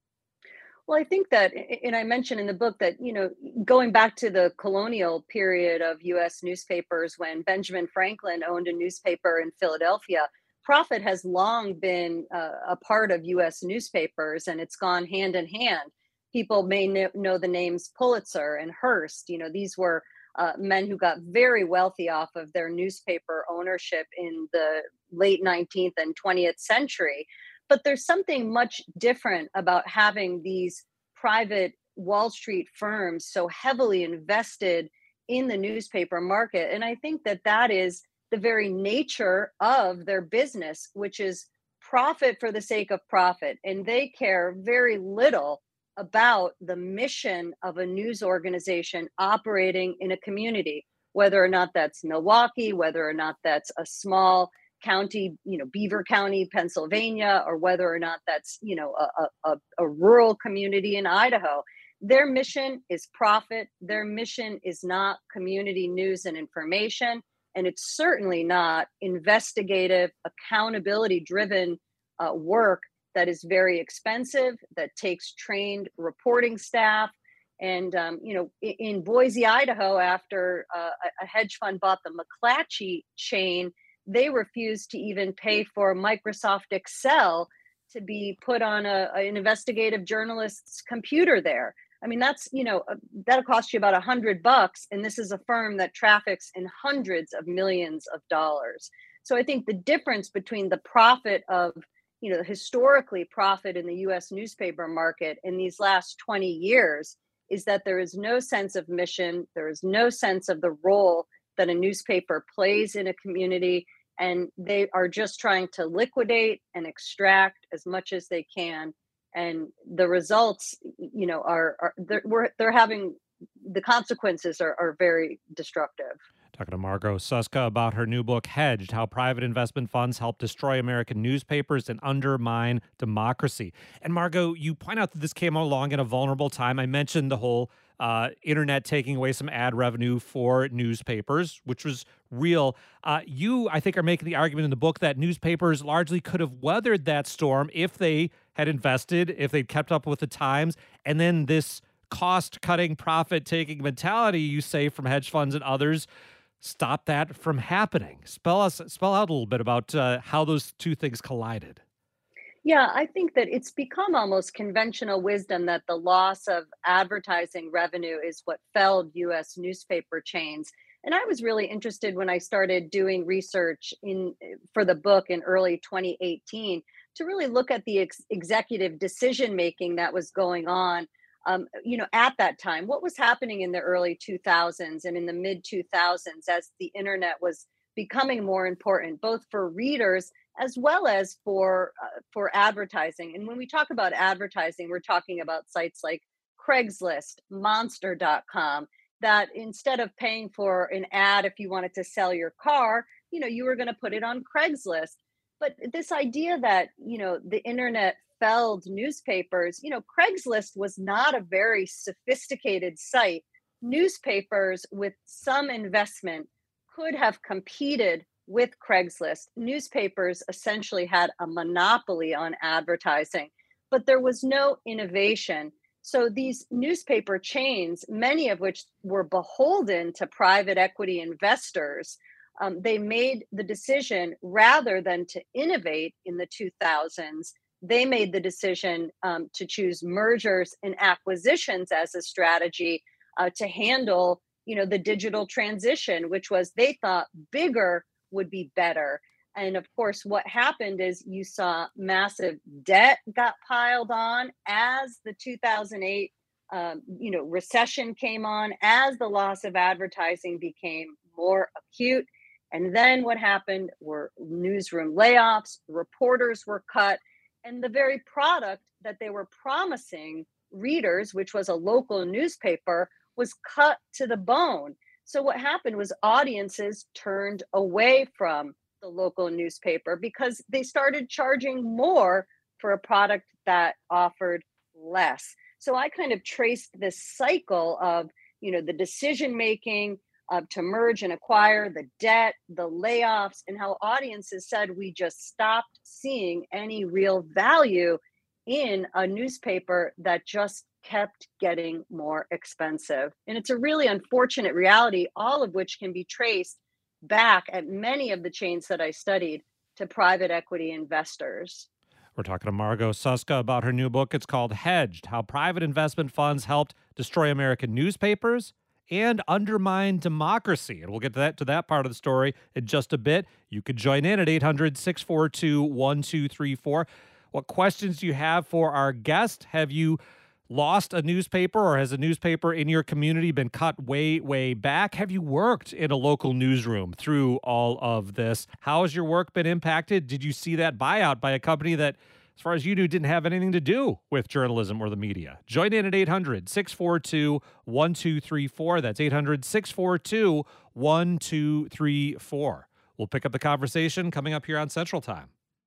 Well, I think that, and I mentioned in the book that, you know, going back to the colonial period of U S newspapers, when Benjamin Franklin owned a newspaper in Philadelphia, profit has long been uh, a part of U S newspapers, and it's gone hand in hand. People may kn- know the names Pulitzer and Hearst. You know, these were uh, men who got very wealthy off of their newspaper ownership in the late nineteenth and twentieth century. But there's something much different about having these private Wall Street firms so heavily invested in the newspaper market. And I think that that is the very nature of their business, which is profit for the sake of profit. And they care very little about the mission of a news organization operating in a community, whether or not that's Milwaukee, whether or not that's a small county, you know, Beaver County, Pennsylvania, or whether or not that's, you know, a, a, a rural community in Idaho. Their mission is profit. Their mission is not community news and information. And it's certainly not investigative, accountability driven uh, work that is very expensive, that takes trained reporting staff. And, um, you know, in, in Boise, Idaho, after uh, a hedge fund bought the McClatchy chain, they refused to even pay for Microsoft Excel to be put on a, an investigative journalist's computer there. I mean, that's, you know, uh, that'll cost you about a hundred bucks. And this is a firm that traffics in hundreds of millions of dollars. So I think the difference between the profit of, you know, historically profit in the U S newspaper market in these last twenty years is that there is no sense of mission. There is no sense of the role that a newspaper plays in a community, and they are just trying to liquidate and extract as much as they can. And the results, you know, are, are they're, we're, they're having the consequences are, are very destructive. Talking to Margot Suska about her new book, Hedged, How Private Investment Funds Help Destroy American Newspapers and Undermine Democracy. And Margot, you point out that this came along at a vulnerable time. I mentioned the whole uh, internet taking away some ad revenue for newspapers, which was real. Uh, you, I think, are making the argument in the book that newspapers largely could have weathered that storm if they had invested, if they'd kept up with the times, and then this cost-cutting, profit-taking mentality, you say, from hedge funds and others, stop that from happening. Spell us, spell out a little bit about uh, how those two things collided. Yeah, I think that it's become almost conventional wisdom that the loss of advertising revenue is what felled U S newspaper chains. And I was really interested when I started doing research in for the book in early twenty eighteen to really look at the ex- executive decision making that was going on. Um, you know, at that time, what was happening in the early two thousands and in the mid two thousands as the internet was becoming more important, both for readers as well as for uh, for advertising. And when we talk about advertising, we're talking about sites like Craigslist, Monster dot com, that instead of paying for an ad if you wanted to sell your car, you know, you were going to put it on Craigslist. But this idea that, you know, the internet felled newspapers, you know, Craigslist was not a very sophisticated site. Newspapers with some investment could have competed with Craigslist. Newspapers essentially had a monopoly on advertising, but there was no innovation. So these newspaper chains, many of which were beholden to private equity investors, um, they made the decision rather than to innovate in the two thousands. They made the decision um, to choose mergers and acquisitions as a strategy uh, to handle, you know, the digital transition, which was they thought bigger would be better. And of course, what happened is you saw massive debt got piled on as the two thousand eight, um, you know, recession came on, as the loss of advertising became more acute. And then what happened were newsroom layoffs, reporters were cut, and the very product that they were promising readers, which was a local newspaper, was cut to the bone. So what happened was audiences turned away from the local newspaper because they started charging more for a product that offered less. So I kind of traced this cycle of, you know, the decision making uh, to merge and acquire, the debt, the layoffs, and how audiences said we just stopped seeing any real value in a newspaper that just kept getting more expensive. And it's a really unfortunate reality, all of which can be traced back at many of the chains that I studied to private equity investors. We're talking to Margot Suska about her new book. It's called Hedged, How Private Investment Funds Helped Destroy American Newspapers and Undermine Democracy. And we'll get to that to that part of the story in just a bit. You could join in at eight hundred, six four two, one two three four. What questions do you have for our guest? Have you lost a newspaper, or has a newspaper in your community been cut way, way back? Have you worked in a local newsroom through all of this? How has your work been impacted? Did you see that buyout by a company that, as far as you knew, didn't have anything to do with journalism or the media? Join in at eight hundred, six four two, one two three four. That's eight hundred, six four two, one two three four. We'll pick up the conversation coming up here on Central Time.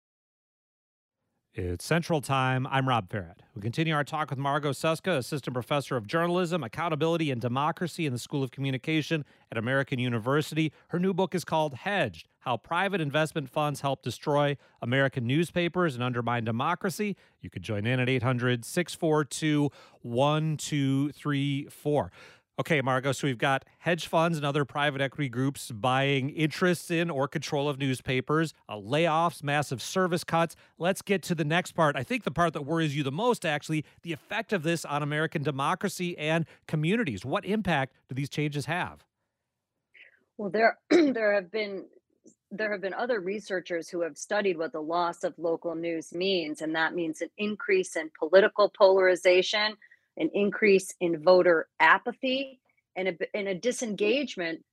It's Central Time. I'm Rob Farrett. We continue our talk with Margot Suska, Assistant Professor of Journalism, Accountability, and Democracy in the School of Communication at American University. Her new book is called Hedged, How Private Investment Funds Help Destroy American Newspapers and Undermine Democracy. You could join in at eight hundred, six four two, one two three four. Okay, Margot, so we've got hedge funds and other private equity groups buying interests in or control of newspapers, uh, layoffs, massive service cuts. Let's get to the next part. I think the part that worries you the most, actually, the effect of this on American democracy and communities. What impact do these changes have? Well, there there have been there have been other researchers who have studied what the loss of local news means, and that means an increase in political polarization, an increase in voter apathy, and a, and a disengagement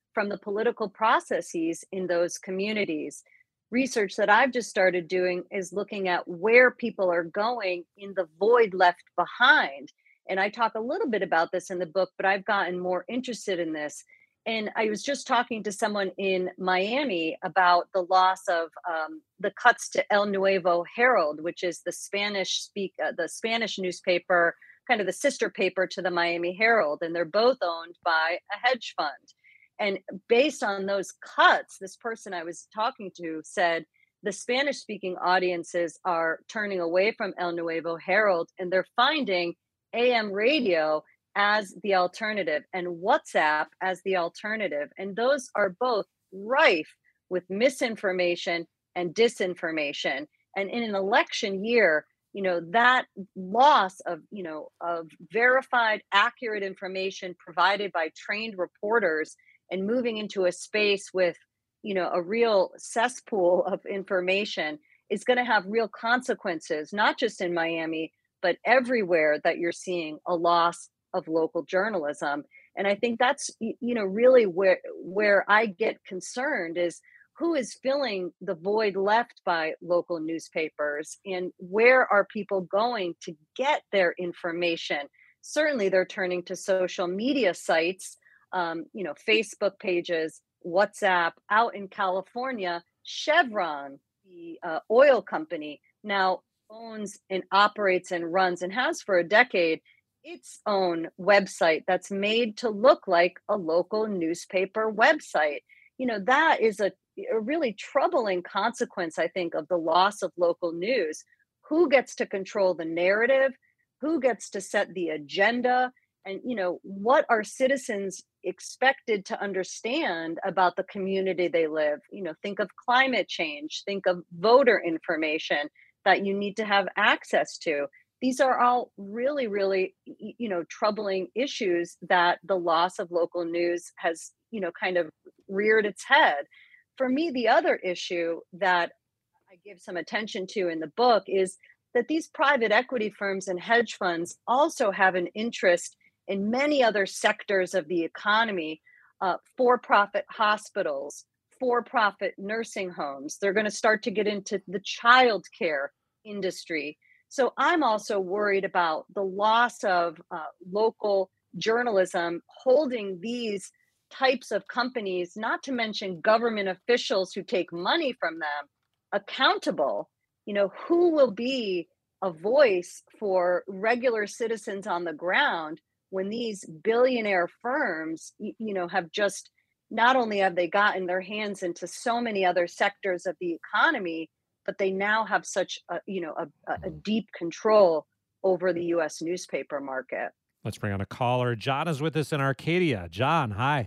from the political processes in those communities. Research that I've just started doing is looking at where people are going in the void left behind. And I talk a little bit about this in the book, but I've gotten more interested in this. And I was just talking to someone in Miami about the loss of um, the cuts to El Nuevo Herald, which is the Spanish speak uh, the Spanish newspaper, kind of the sister paper to the Miami Herald, and they're both owned by a hedge fund. And based on those cuts, this person I was talking to said the Spanish speaking audiences are turning away from El Nuevo Herald, and they're finding A M radio as the alternative and WhatsApp as the alternative. And those are both rife with misinformation and disinformation. And in an election year, you know, that loss of, you know, of verified, accurate information provided by trained reporters and moving into a space with, you know, a real cesspool of information is going to have real consequences, not just in Miami, but everywhere that you're seeing a loss of local journalism. And I think that's, you know, really where where I get concerned is who is filling the void left by local newspapers, and where are people going to get their information? Certainly they're turning to social media sites, um, you know, Facebook pages, WhatsApp. Out in California, Chevron, the uh, oil company, now owns and operates and runs and has for a decade its own website that's made to look like a local newspaper website. You know, that is a, a really troubling consequence, I think, of the loss of local news. Who gets to control the narrative? Who gets to set the agenda? And, you know, what are citizens expected to understand about the community they live? You know, think of climate change, think of voter information that you need to have access to. These are all really, really, you know, troubling issues that the loss of local news has, you know, kind of reared its head. For me, the other issue that I give some attention to in the book is that these private equity firms and hedge funds also have an interest in many other sectors of the economy, uh, for-profit hospitals, for-profit nursing homes. They're going to start to get into the child care industry. So I'm also worried about the loss of uh, local journalism holding these types of companies, not to mention government officials who take money from them, accountable. You know, who will be a voice for regular citizens on the ground when these billionaire firms, you, you know, have just, not only have they gotten their hands into so many other sectors of the economy, but they now have such a, you know, a, a deep control over the U S newspaper market. Let's bring on a caller. John is with us in Arcadia. John, hi.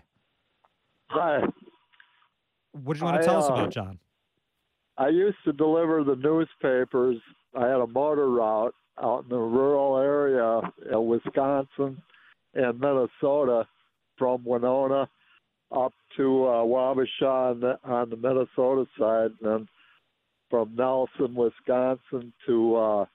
Hi. What do you want to I, tell us uh, about, John? I used to deliver the newspapers. I had a motor route out in the rural area of Wisconsin and Minnesota, from Winona up to uh, Wabasha on the, on the Minnesota side, and then from Nelson, Wisconsin to uh,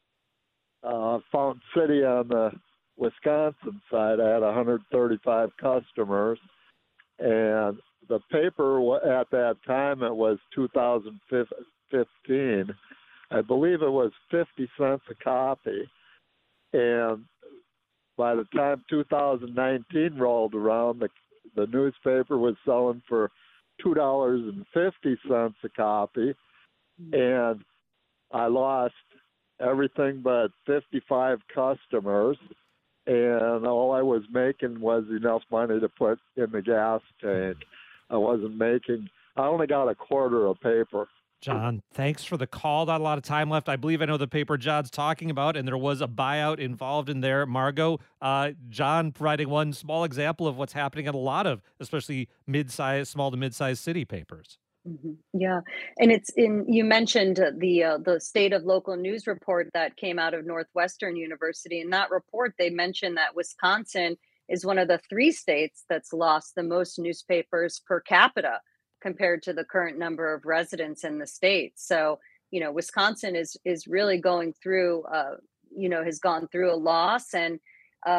uh, Fountain City on the Wisconsin side. I had one hundred thirty-five customers, and the paper wa- at that time, it was two thousand fifteen. I believe it was fifty cents a copy. And by the time two thousand nineteen rolled around, the, the newspaper was selling for two dollars and fifty cents a copy. And I lost everything but fifty-five customers, and all I was making was enough money to put in the gas tank. I wasn't making, I only got a quarter of paper. John, thanks for the call. Not a lot of time left. I believe I know the paper John's talking about, and there was a buyout involved in there. Margot, uh, John providing one small example of what's happening in a lot of, especially mid-sized, small to mid-sized city papers. Mhm. Yeah, and it's in. You mentioned uh, the uh, the state of local news report that came out of Northwestern University. In that report, they mentioned that Wisconsin is one of the three states that's lost the most newspapers per capita compared to the current number of residents in the state. So, you know, Wisconsin is is really going through, uh, you know, has gone through a loss, and um,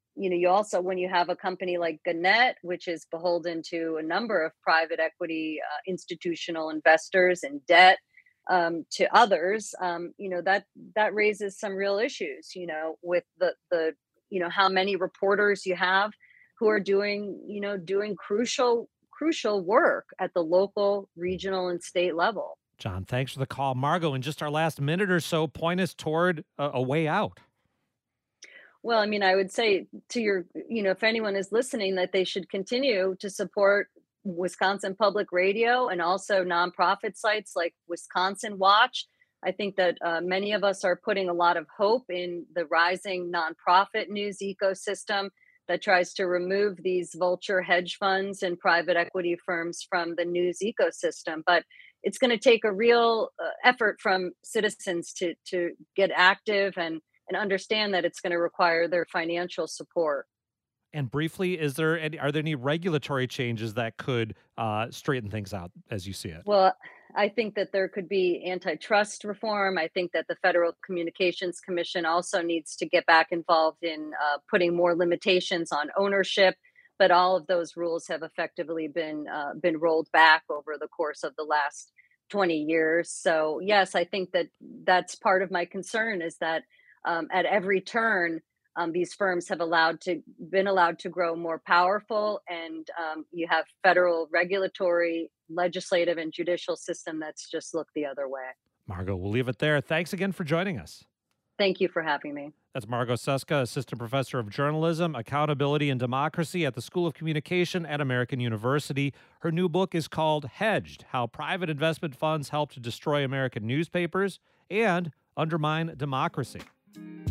you know, you also, when you have a company like Gannett, which is beholden to a number of private equity uh, institutional investors and debt um, to others, um, you know, that that raises some real issues, you know, with the the you know how many reporters you have who are doing, you know, doing crucial crucial work at the local, regional, and state level. John, thanks for the call. Margot, in just our last minute or so, point us toward a, a way out. Well, I mean, I would say to your, you know, if anyone is listening, that they should continue to support Wisconsin Public Radio and also nonprofit sites like Wisconsin Watch. I think that uh, many of us are putting a lot of hope in the rising nonprofit news ecosystem that tries to remove these vulture hedge funds and private equity firms from the news ecosystem. But it's going to take a real uh, effort from citizens to to get active and and understand that it's going to require their financial support. And briefly, is there any, are there any regulatory changes that could uh, straighten things out as you see it? Well, I think that there could be antitrust reform. I think that the Federal Communications Commission also needs to get back involved in uh, putting more limitations on ownership. But all of those rules have effectively been uh, been rolled back over the course of the last twenty years. So yes, I think that that's part of my concern is that um, at every turn, um, these firms have allowed to been allowed to grow more powerful, and um, you have federal regulatory, legislative, and judicial system that's just looked the other way. Margot, we'll leave it there. Thanks again for joining us. Thank you for having me. That's Margot Suska, Assistant Professor of Journalism, Accountability, and Democracy at the School of Communication at American University. Her new book is called Hedged: How Private Investment Funds Help to Destroy American Newspapers and Undermine Democracy.